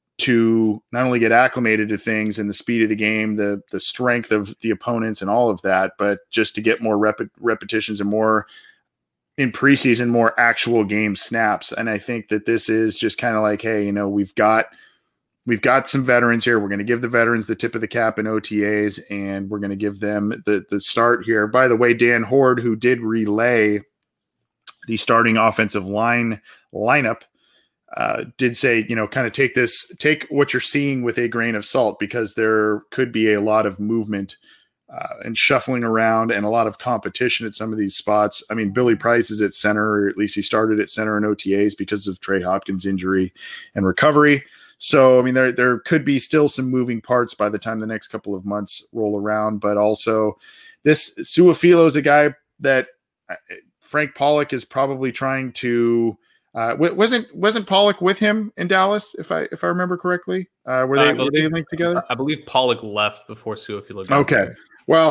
to not only get acclimated to things and the speed of the game, the the strength of the opponents and all of that, but just to get more rep- repetitions and more in preseason, more actual game snaps. And I think that this is just kind of like, hey, you know, we've got, we've got some veterans here. We're going to give the veterans the tip of the cap in O T As, and we're going to give them the, the start here. By the way, Dan Horde, who did relay the starting offensive line lineup, uh, did say, you know, kind of take this, take what you're seeing with a grain of salt, because there could be a lot of movement Uh, and shuffling around and a lot of competition at some of these spots. I mean, Billy Price is at center, or at least he started at center in O T As because of Trey Hopkins' injury and recovery. So, I mean, there there could be still some moving parts by the time the next couple of months roll around. But also, this Su'a-Filo is a guy that uh, Frank Pollock is probably trying to. Uh, wasn't wasn't Pollock with him in Dallas? If I if I remember correctly, uh, were they uh, were they linked together? I believe Pollock left before Su'a-Filo. Okay. Well,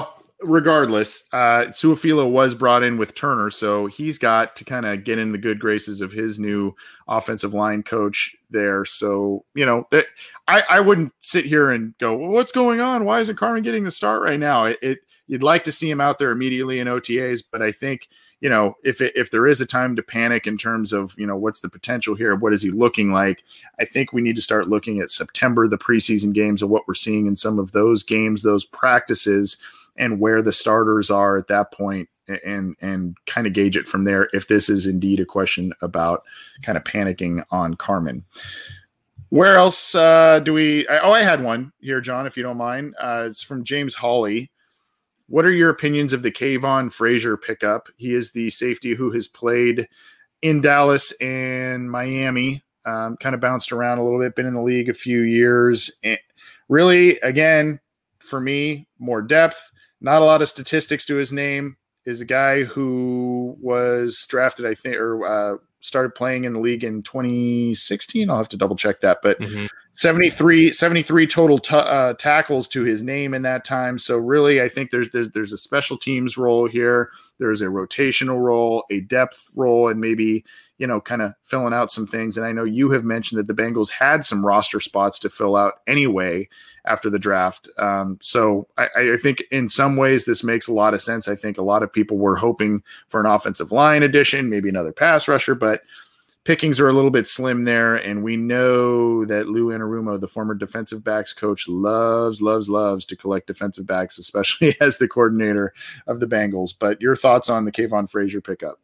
regardless, uh, Suafilo was brought in with Turner, so he's got to kind of get in the good graces of his new offensive line coach there. So, you know, that I, I wouldn't sit here and go, well, what's going on? Why isn't Carman getting the start right now? It, it you'd like to see him out there immediately in O T As, but I think, you know, if it, if there is a time to panic in terms of, you know, what's the potential here? What is he looking like? I think we need to start looking at September, the preseason games, and what we're seeing in some of those games, those practices, and where the starters are at that point, and and kind of gauge it from there if this is indeed a question about kind of panicking on Carman. Where else uh, do we – oh, I had one here, John, if you don't mind. Uh, it's from James Hawley. What are your opinions of the Kayvon Frazier pickup? He is the safety who has played in Dallas and Miami, um, kind of bounced around a little bit, been in the league a few years. And really, again, for me, more depth, not a lot of statistics to his name. Is a guy who was drafted, I think, or uh, started playing in the league in twenty sixteen. I'll have to double check that, but mm-hmm. seventy-three, seventy-three total t- uh, tackles to his name in that time. So really, I think there's, there's there's a special teams role here. There's a rotational role, a depth role, and maybe, you know, kind of filling out some things. And I know you have mentioned that the Bengals had some roster spots to fill out anyway after the draft. Um, so I, I think in some ways this makes a lot of sense. I think a lot of people were hoping for an offensive line addition, maybe another pass rusher, but pickings are a little bit slim there. And we know that Lou Anarumo, the former defensive backs coach, loves, loves, loves to collect defensive backs, especially as the coordinator of the Bengals. But your thoughts on the Kayvon Frazier pickup?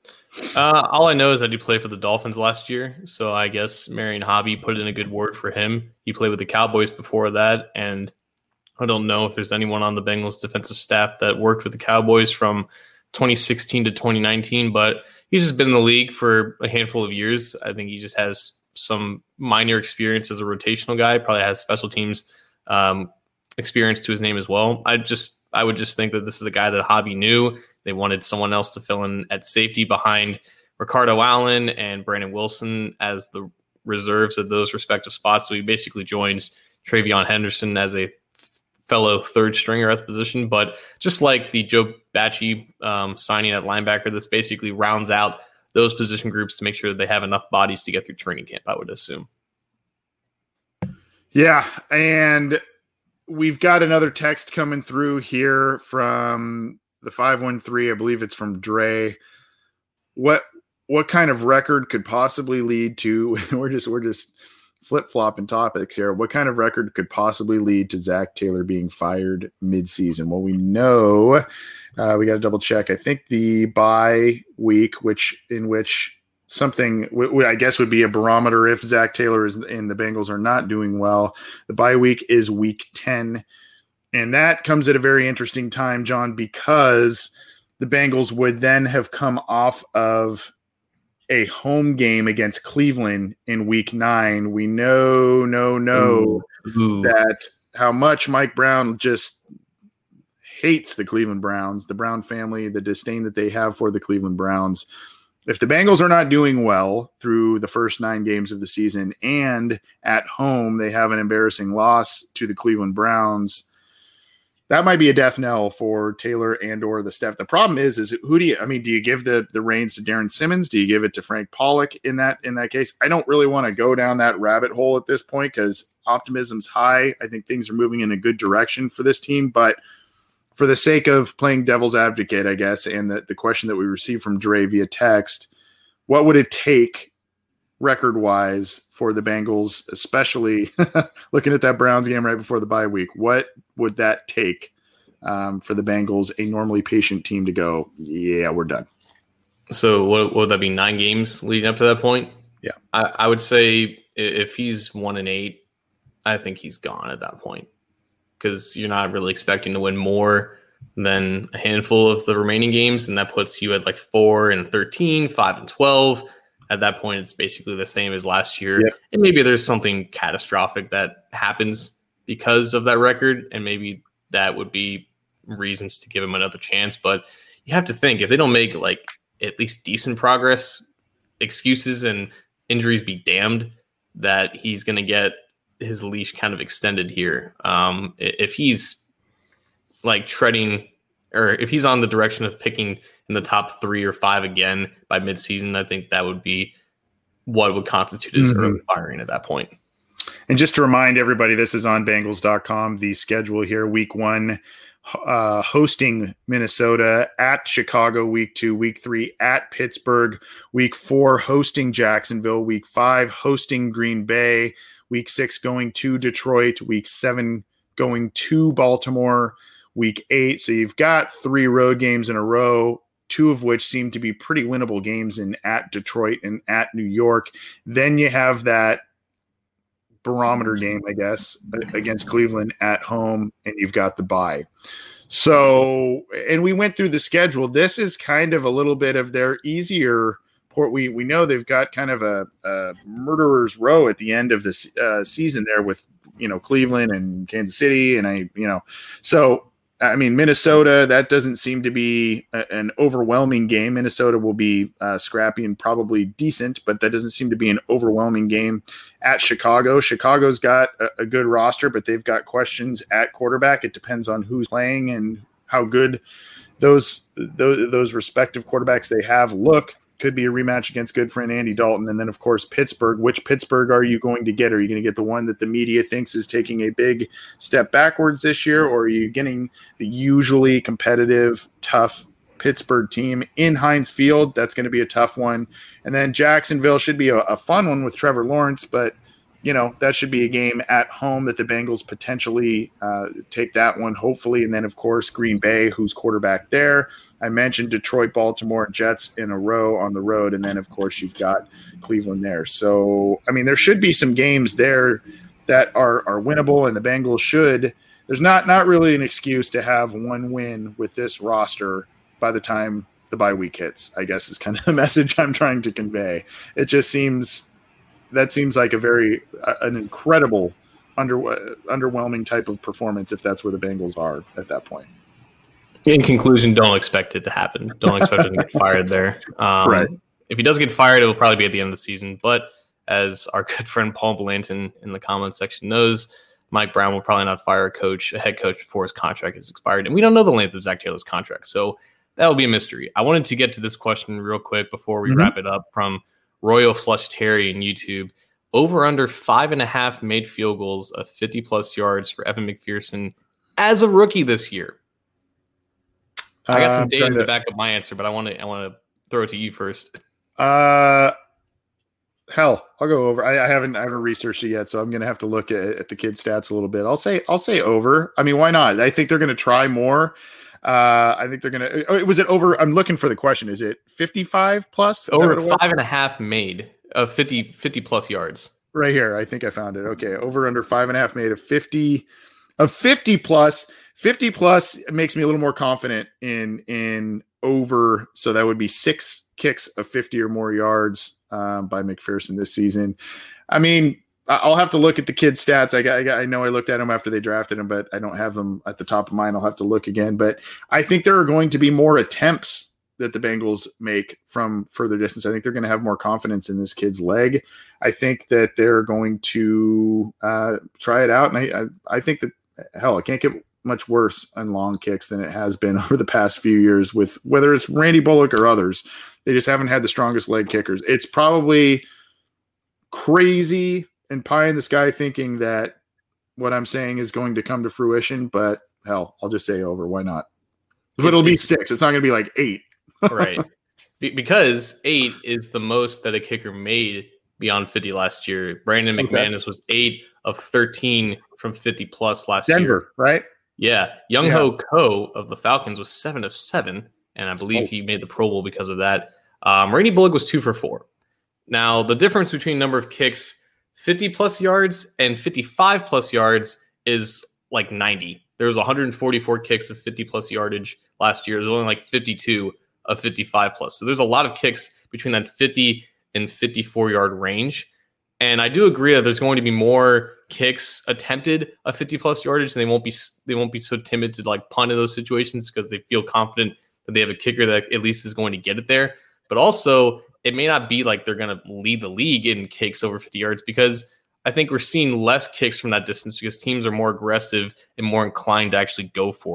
Uh, all I know is that he played for the Dolphins last year, so I guess Marion Hobby put in a good word for him. He played with the Cowboys before that, and I don't know if there's anyone on the Bengals defensive staff that worked with the Cowboys from twenty sixteen to twenty nineteen, but he's just been in the league for a handful of years. I think he just has some minor experience as a rotational guy, probably has special teams um, experience to his name as well. I just, I would just think that this is a guy that Hobby knew. They wanted someone else to fill in at safety behind Ricardo Allen and Brandon Wilson as the reserves at those respective spots. So he basically joins Travion Henderson as a fellow third stringer at the position. But just like the Joe Bachie um, signing at linebacker, this basically rounds out those position groups to make sure that they have enough bodies to get through training camp, I would assume. Yeah, and we've got another text coming through here from the five one three, I believe it's from Dre. What what kind of record could possibly lead to we're just we're just flip-flopping topics here. What kind of record could possibly lead to Zach Taylor being fired mid-season? Well, we know uh, we got to double check. I think the bye week, which in which something w- w- I guess would be a barometer if Zach Taylor is and the Bengals are not doing well. The bye week is week ten. And that comes at a very interesting time, John, because the Bengals would then have come off of a home game against Cleveland in week nine. We know, no, no, ooh, ooh. that how much Mike Brown just hates the Cleveland Browns, the Brown family, the disdain that they have for the Cleveland Browns. If the Bengals are not doing well through the first nine games of the season and at home they have an embarrassing loss to the Cleveland Browns, that might be a death knell for Taylor and or the staff. The problem is, is who do you, I mean, do you give the, the reins to Darren Simmons? Do you give it to Frank Pollock in that, in that case? I don't really want to go down that rabbit hole at this point because optimism's high. I think things are moving in a good direction for this team, but for the sake of playing devil's advocate, I guess, and the, the question that we received from Dre via text, what would it take record-wise for the Bengals, especially looking at that Browns game right before the bye week? What would that take um, for the Bengals, a normally patient team, to go, yeah, we're done? So what, what would that be, nine games leading up to that point? Yeah. I, I would say if he's one and eight, I think he's gone at that point because you're not really expecting to win more than a handful of the remaining games, and that puts you at like four and thirteen, five and twelve. At that point, it's basically the same as last year. Yep. And maybe there's something catastrophic that happens because of that record, and maybe that would be reasons to give him another chance. But you have to think, if they don't make like at least decent progress, excuses and injuries be damned, that he's going to get his leash kind of extended here. Um, if he's like treading or if he's on the direction of picking in the top three or five again by midseason, I think that would be what would constitute his mm-hmm. early firing at that point. And just to remind everybody, this is on Bengals dot com, the schedule here, week one, uh, hosting Minnesota, at Chicago, week two, week three, at Pittsburgh, week four, hosting Jacksonville, week five, hosting Green Bay, week six, going to Detroit, week seven, going to Baltimore, week eight. So you've got three road games in a row, two of which seem to be pretty winnable games in at Detroit and at New York. Then you have that barometer game, I guess, against Cleveland at home, and you've got the bye. So, and we went through the schedule. This is kind of a little bit of their easier port. We we know they've got kind of a, a murderer's row at the end of this uh, season there with, you know, Cleveland and Kansas City, and I, you know, so I mean, Minnesota, that doesn't seem to be a, an overwhelming game. Minnesota will be uh, scrappy and probably decent, but that doesn't seem to be an overwhelming game. At Chicago, Chicago's got a, a good roster, but they've got questions at quarterback. It depends on who's playing and how good those those, those respective quarterbacks they have look. Could be a rematch against good friend Andy Dalton. And then, of course, Pittsburgh. Which Pittsburgh are you going to get? Are you going to get the one that the media thinks is taking a big step backwards this year, or are you getting the usually competitive, tough Pittsburgh team in Heinz Field? That's going to be a tough one. And then Jacksonville should be a, a fun one with Trevor Lawrence, but, you know, that should be a game at home that the Bengals potentially uh, take that one, hopefully. And then, of course, Green Bay, who's quarterback there. I mentioned Detroit, Baltimore, Jets in a row on the road. And then, of course, you've got Cleveland there. So, I mean, there should be some games there that are, are winnable, and the Bengals should. There's not, not really an excuse to have one win with this roster by the time the bye week hits, I guess is kind of the message I'm trying to convey. It just seems – that seems like a very uh, an incredible, under, uh, underwhelming type of performance if that's where the Bengals are at that point. In conclusion, don't expect it to happen. Don't expect him to get fired there. Um, right. If he does get fired, it will probably be at the end of the season. But as our good friend Paul Blanton in the comments section knows, Mike Brown will probably not fire a coach, a head coach, before his contract is expired. And we don't know the length of Zach Taylor's contract, so that will be a mystery. I wanted to get to this question real quick before we mm-hmm. wrap it up from Royal Flush Terry in YouTube. Over under five and a half made field goals of fifty plus yards for Evan McPherson as a rookie this year. I got some uh, data to back up my answer, but I want to I want to throw it to you first. Uh, hell, I'll go over. I, I haven't I haven't researched it yet, so I'm gonna have to look at, at the kid stats a little bit. I'll say I'll say over. I mean, why not? I think they're gonna try more. Uh, I think they're going to, was it over? I'm looking for the question. Is it fifty-five plus? Is over five and a half made of fifty, fifty plus yards right here. I think I found it. Okay. Over under five and a half made of fifty of fifty plus fifty plus. It makes me a little more confident in, in over. So that would be six kicks of fifty or more yards um, by McPherson this season. I mean, I'll have to look at the kid's stats. I, got, I, got, I know I looked at him after they drafted him, but I don't have them at the top of mind. I'll have to look again. But I think there are going to be more attempts that the Bengals make from further distance. I think they're going to have more confidence in this kid's leg. I think that they're going to uh, try it out. And I, I, I think that, hell, it can't get much worse on long kicks than it has been over the past few years with whether it's Randy Bullock or others. They just haven't had the strongest leg kickers. It's probably crazy and pie in the sky thinking that what I'm saying is going to come to fruition, but hell, I'll just say over. Why not? But it'll be six. It's not going to be like eight. Right. Be- because eight is the most that a kicker made beyond fifty last year. Brandon McManus okay. was eight of thirteen from fifty plus last Denver, year. Denver, right? Yeah. Young yeah. Ho Ko of the Falcons was seven of seven, and I believe oh. he made the Pro Bowl because of that. Um, Randy Bullock was two for four. Now, the difference between number of kicks fifty plus yards and fifty-five plus yards is like ninety. There was one hundred forty-four kicks of fifty plus yardage last year. There's only like fifty-two of fifty-five plus. So there's a lot of kicks between that fifty and fifty-four yard range. And I do agree that there's going to be more kicks attempted of fifty plus yardage, and they won't be they won't be so timid to like punt in those situations because they feel confident that they have a kicker that at least is going to get it there. But also, it may not be like they're going to lead the league in kicks over fifty yards because I think we're seeing less kicks from that distance because teams are more aggressive and more inclined to actually go for it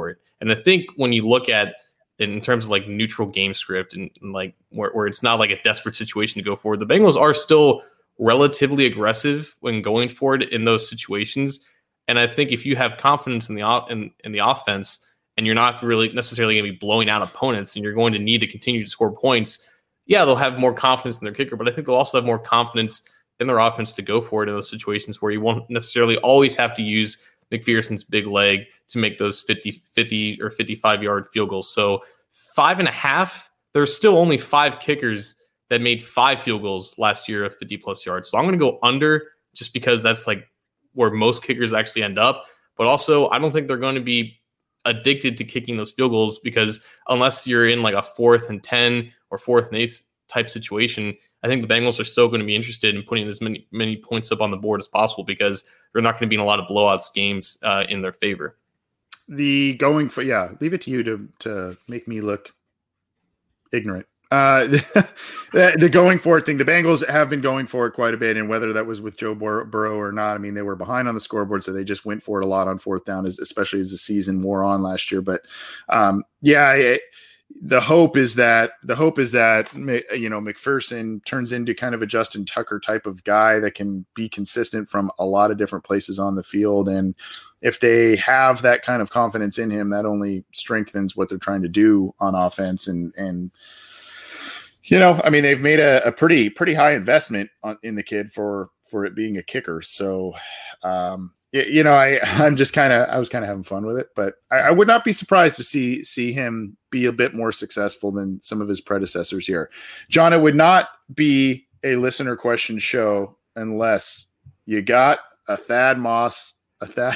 And I think when you look at in terms of like neutral game script and, and like where, where it's not like a desperate situation to go forward, the Bengals are still relatively aggressive when going forward in those situations. And I think if you have confidence in the in, in the offense and you're not really necessarily going to be blowing out opponents and you're going to need to continue to score points, yeah, they'll have more confidence in their kicker, but I think they'll also have more confidence in their offense to go forward in those situations where you won't necessarily always have to use McPherson's big leg to make those fifty, fifty or fifty-five yard field goals. So five and a half, there's still only five kickers that made five field goals last year of fifty plus yards. So I'm going to go under just because that's like where most kickers actually end up. But also, I don't think they're going to be addicted to kicking those field goals because unless you're in like a fourth and ten or fourth and eighth type situation, I think the Bengals are still going to be interested in putting as many many points up on the board as possible because they're not going to be in a lot of blowouts games uh, in their favor. The going for, yeah, leave it to you to to make me look ignorant. Uh, the, the going for it thing, the Bengals have been going for it quite a bit, and whether that was with Joe Bur- Burrow or not, I mean, they were behind on the scoreboard, so they just went for it a lot on fourth down, as, especially as the season wore on last year. But um, yeah, it, the hope is that the hope is that you know McPherson turns into kind of a Justin Tucker type of guy that can be consistent from a lot of different places on the field, and if they have that kind of confidence in him, that only strengthens what they're trying to do on offense. And and you know, I mean, they've made a, a pretty pretty high investment on, in the kid for for it being a kicker. So, um, you, you know, I I'm just kind of I was kind of having fun with it, but I, I would not be surprised to see see him be a bit more successful than some of his predecessors here. John, it would not be a listener question show unless you got a Thad Moss a Thad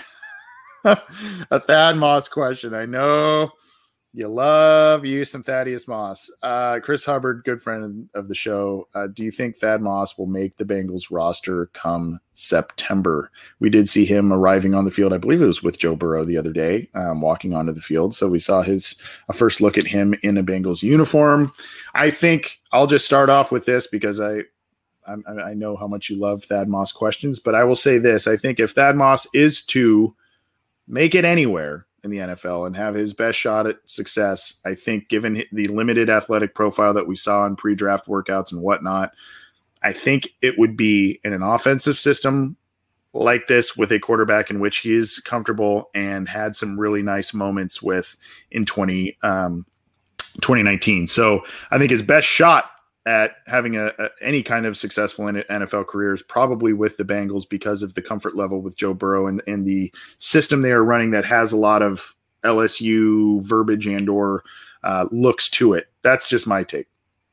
a Thad Moss question. I know you love you some Thaddeus Moss. Uh, Chris Hubbard, good friend of the show. Uh, do you think Thad Moss will make the Bengals roster come September? We did see him arriving on the field. I believe it was with Joe Burrow the other day, um, walking onto the field. So we saw his a first look at him in a Bengals uniform. I think I'll just start off with this because I, I, I know how much you love Thad Moss questions, but I will say this. I think if Thad Moss is to make it anywhere in the N F L and have his best shot at success, I think given the limited athletic profile that we saw in pre-draft workouts and whatnot, I think it would be in an offensive system like this with a quarterback in which he is comfortable and had some really nice moments with in twenty, um, twenty nineteen. So I think his best shot at having a, a any kind of successful N F L career is probably with the Bengals because of the comfort level with Joe Burrow and, and the system they are running that has a lot of L S U verbiage and or uh, looks to it. That's just my take.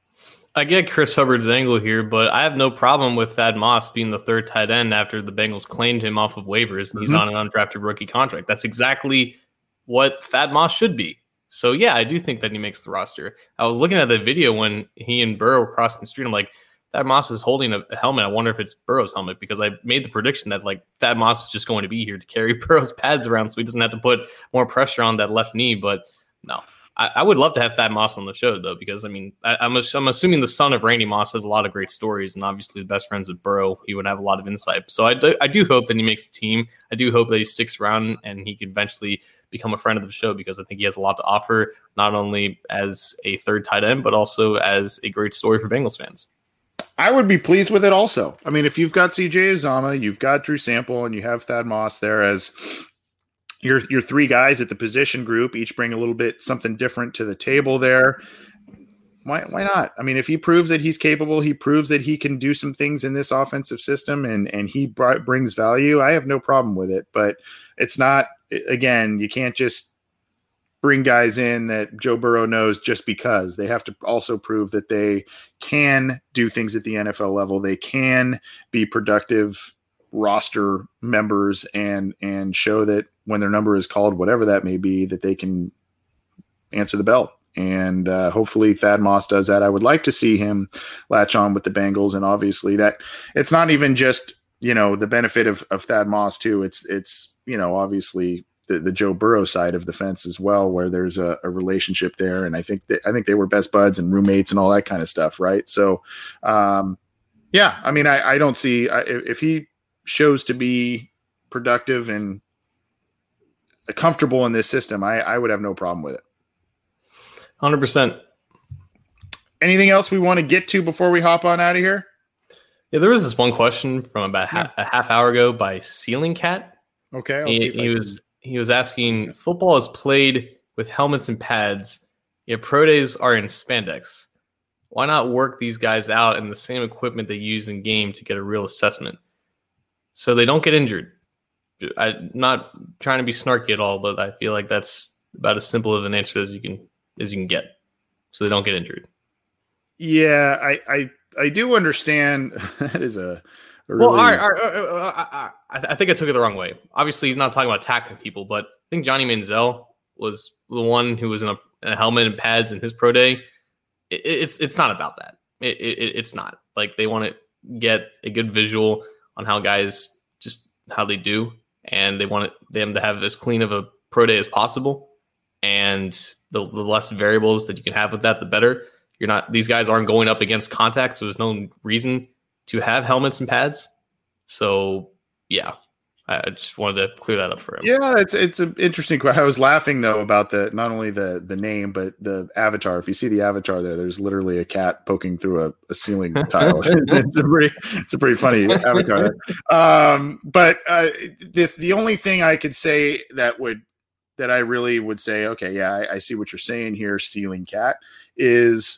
I get Chris Hubbard's angle here, but I have no problem with Thad Moss being the third tight end after the Bengals claimed him off of waivers and he's mm-hmm. on an undrafted rookie contract. That's exactly what Thad Moss should be. So, yeah, I do think that he makes the roster. I was looking at the video when he and Burrow were crossing the street. I'm like, Thad Moss is holding a helmet. I wonder if it's Burrow's helmet because I made the prediction that, like, Thad Moss is just going to be here to carry Burrow's pads around so he doesn't have to put more pressure on that left knee. But, no, I, I would love to have Thad Moss on the show, though, because, I mean, I, I'm, I'm assuming the son of Randy Moss has a lot of great stories, and obviously the best friends with Burrow, he would have a lot of insight. So I do, I do hope that he makes the team. I do hope that he sticks around and he can eventually become a friend of the show because I think he has a lot to offer, not only as a third tight end, but also as a great story for Bengals fans. I would be pleased with it also. I mean, if you've got C J Uzomah, you've got Drew Sample, and you have Thad Moss there as your, your three guys at the position group, each bring a little bit something different to the table there. Why, why not? I mean, if he proves that he's capable, he proves that he can do some things in this offensive system and, and he br- brings value, I have no problem with it. But it's not, again, you can't just bring guys in that Joe Burrow knows just because. They have to also prove that they can do things at the N F L level. They can be productive roster members and and show that when their number is called, whatever that may be, that they can answer the bell. And uh, hopefully Thad Moss does that. I would like to see him latch on with the Bengals. And obviously that it's not even just, you know, the benefit of, of Thad Moss too. It's, it's, you know, obviously the, the Joe Burrow side of the fence as well, where there's a, a relationship there. And I think that, I think they were best buds and roommates and all that kind of stuff. Right. So um, yeah, I mean, I, I don't see I, if he shows to be productive and comfortable in this system, I, I would have no problem with it. one hundred percent. Anything else we want to get to before we hop on out of here? Yeah, there was this one question from about yeah. ha- a half hour ago by Ceiling Cat. Okay, I'll he, see if he I was he was asking, football is played with helmets and pads, yet pro days are in spandex. Why not work these guys out in the same equipment they use in game to get a real assessment, so they don't get injured? I'm not trying to be snarky at all, but I feel like that's about as simple of an answer as you can as you can get, so they don't get injured. Yeah, I I, I do understand. That is a, a really... well. All right, all right, uh, uh, uh, I, I think I took it the wrong way. Obviously, he's not talking about tackling people, but I think Johnny Manziel was the one who was in a, in a helmet and pads in his pro day. It, it's it's not about that. It, it, it's not like they want to get a good visual on how guys just how they do, and they want it, them to have as clean of a pro day as possible. And the, the less variables that you can have with that, the better. You're not; these guys aren't going up against contact, so there's no reason to have helmets and pads. So, yeah, I just wanted to clear that up for him. Yeah, it's it's an interesting question. I was laughing though about the not only the the name but the avatar. If you see the avatar there, there's literally a cat poking through a, a ceiling tile. it's a pretty it's a pretty funny avatar. Um, but uh, the the only thing I could say that would that I really would say, okay, yeah, I, I see what you're saying here, Ceiling Cat, is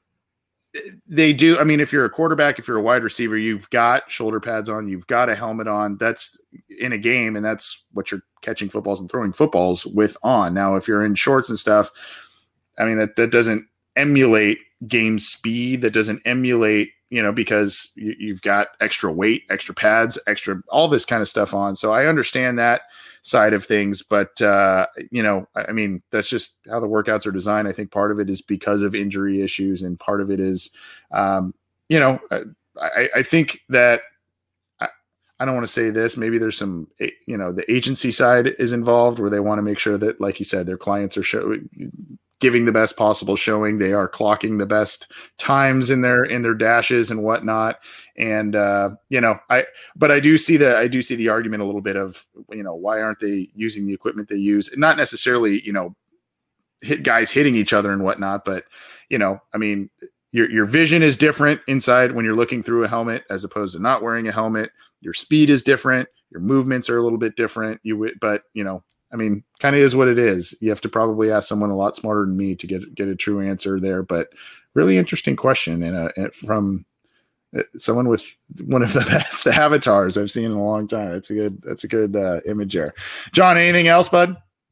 they do. I mean, if you're a quarterback, if you're a wide receiver, you've got shoulder pads on, you've got a helmet on. That's in a game, and that's what you're catching footballs and throwing footballs with on. Now, if you're in shorts and stuff, I mean, that, that doesn't emulate game speed. That doesn't emulate, you know, because you, you've got extra weight, extra pads, extra, all this kind of stuff on. So I understand that side of things, but uh, you know, I mean, that's just how the workouts are designed. I think part of it is because of injury issues, and part of it is, um, you know, I, I think that I, I don't want to say this. Maybe there's some, you know, the agency side is involved where they want to make sure that, like you said, their clients are showing, giving the best possible showing. They are clocking the best times in their in their dashes and whatnot. And uh, you know, I but I do see the I do see the argument a little bit of, you know, why aren't they using the equipment they use? Not necessarily, you know, hit guys hitting each other and whatnot, but you know, I mean, your your vision is different inside when you're looking through a helmet as opposed to not wearing a helmet. Your speed is different. Your movements are a little bit different. You but you know. I mean, kind of is what it is. You have to probably ask someone a lot smarter than me to get get a true answer there. But really interesting question, and, uh, and from someone with one of the best avatars I've seen in a long time. That's a good. That's a good uh, image there. John, anything else, bud?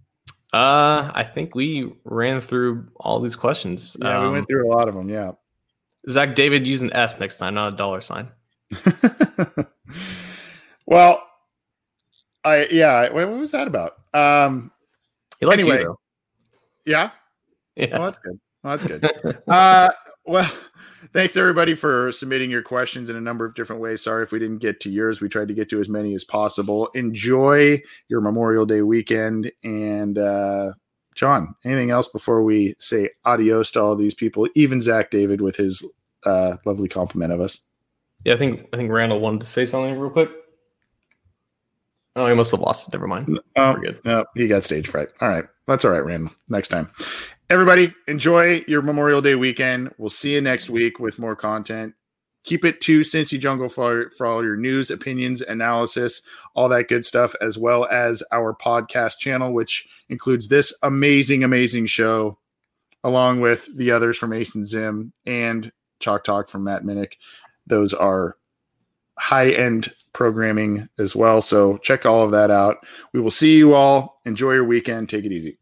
Uh, I think we ran through all these questions. Yeah, um, we went through a lot of them. Yeah. Zach David, use an S next time, not a dollar sign. Well. I yeah. What was that about? Um. He likes anyway, you, though. Yeah. Yeah. Well, that's good. Well, that's good. uh. Well, thanks everybody for submitting your questions in a number of different ways. Sorry if we didn't get to yours. We tried to get to as many as possible. Enjoy your Memorial Day weekend. And uh, John, anything else before we say adios to all these people? Even Zach David with his uh, lovely compliment of us. Yeah, I think I think Randall wanted to say something real quick. Oh, he must have lost it. Never mind. Oh, no, he got stage fright. All right. That's all right, Randall. Next time. Everybody, enjoy your Memorial Day weekend. We'll see you next week with more content. Keep it to Cincy Jungle for, for all your news, opinions, analysis, all that good stuff, as well as our podcast channel, which includes this amazing, amazing show, along with the others from Ace and Zim and Chalk Talk from Matt Minnick. Those are high-end programming as well. So check all of that out. We will see you all. Enjoy your weekend. Take it easy.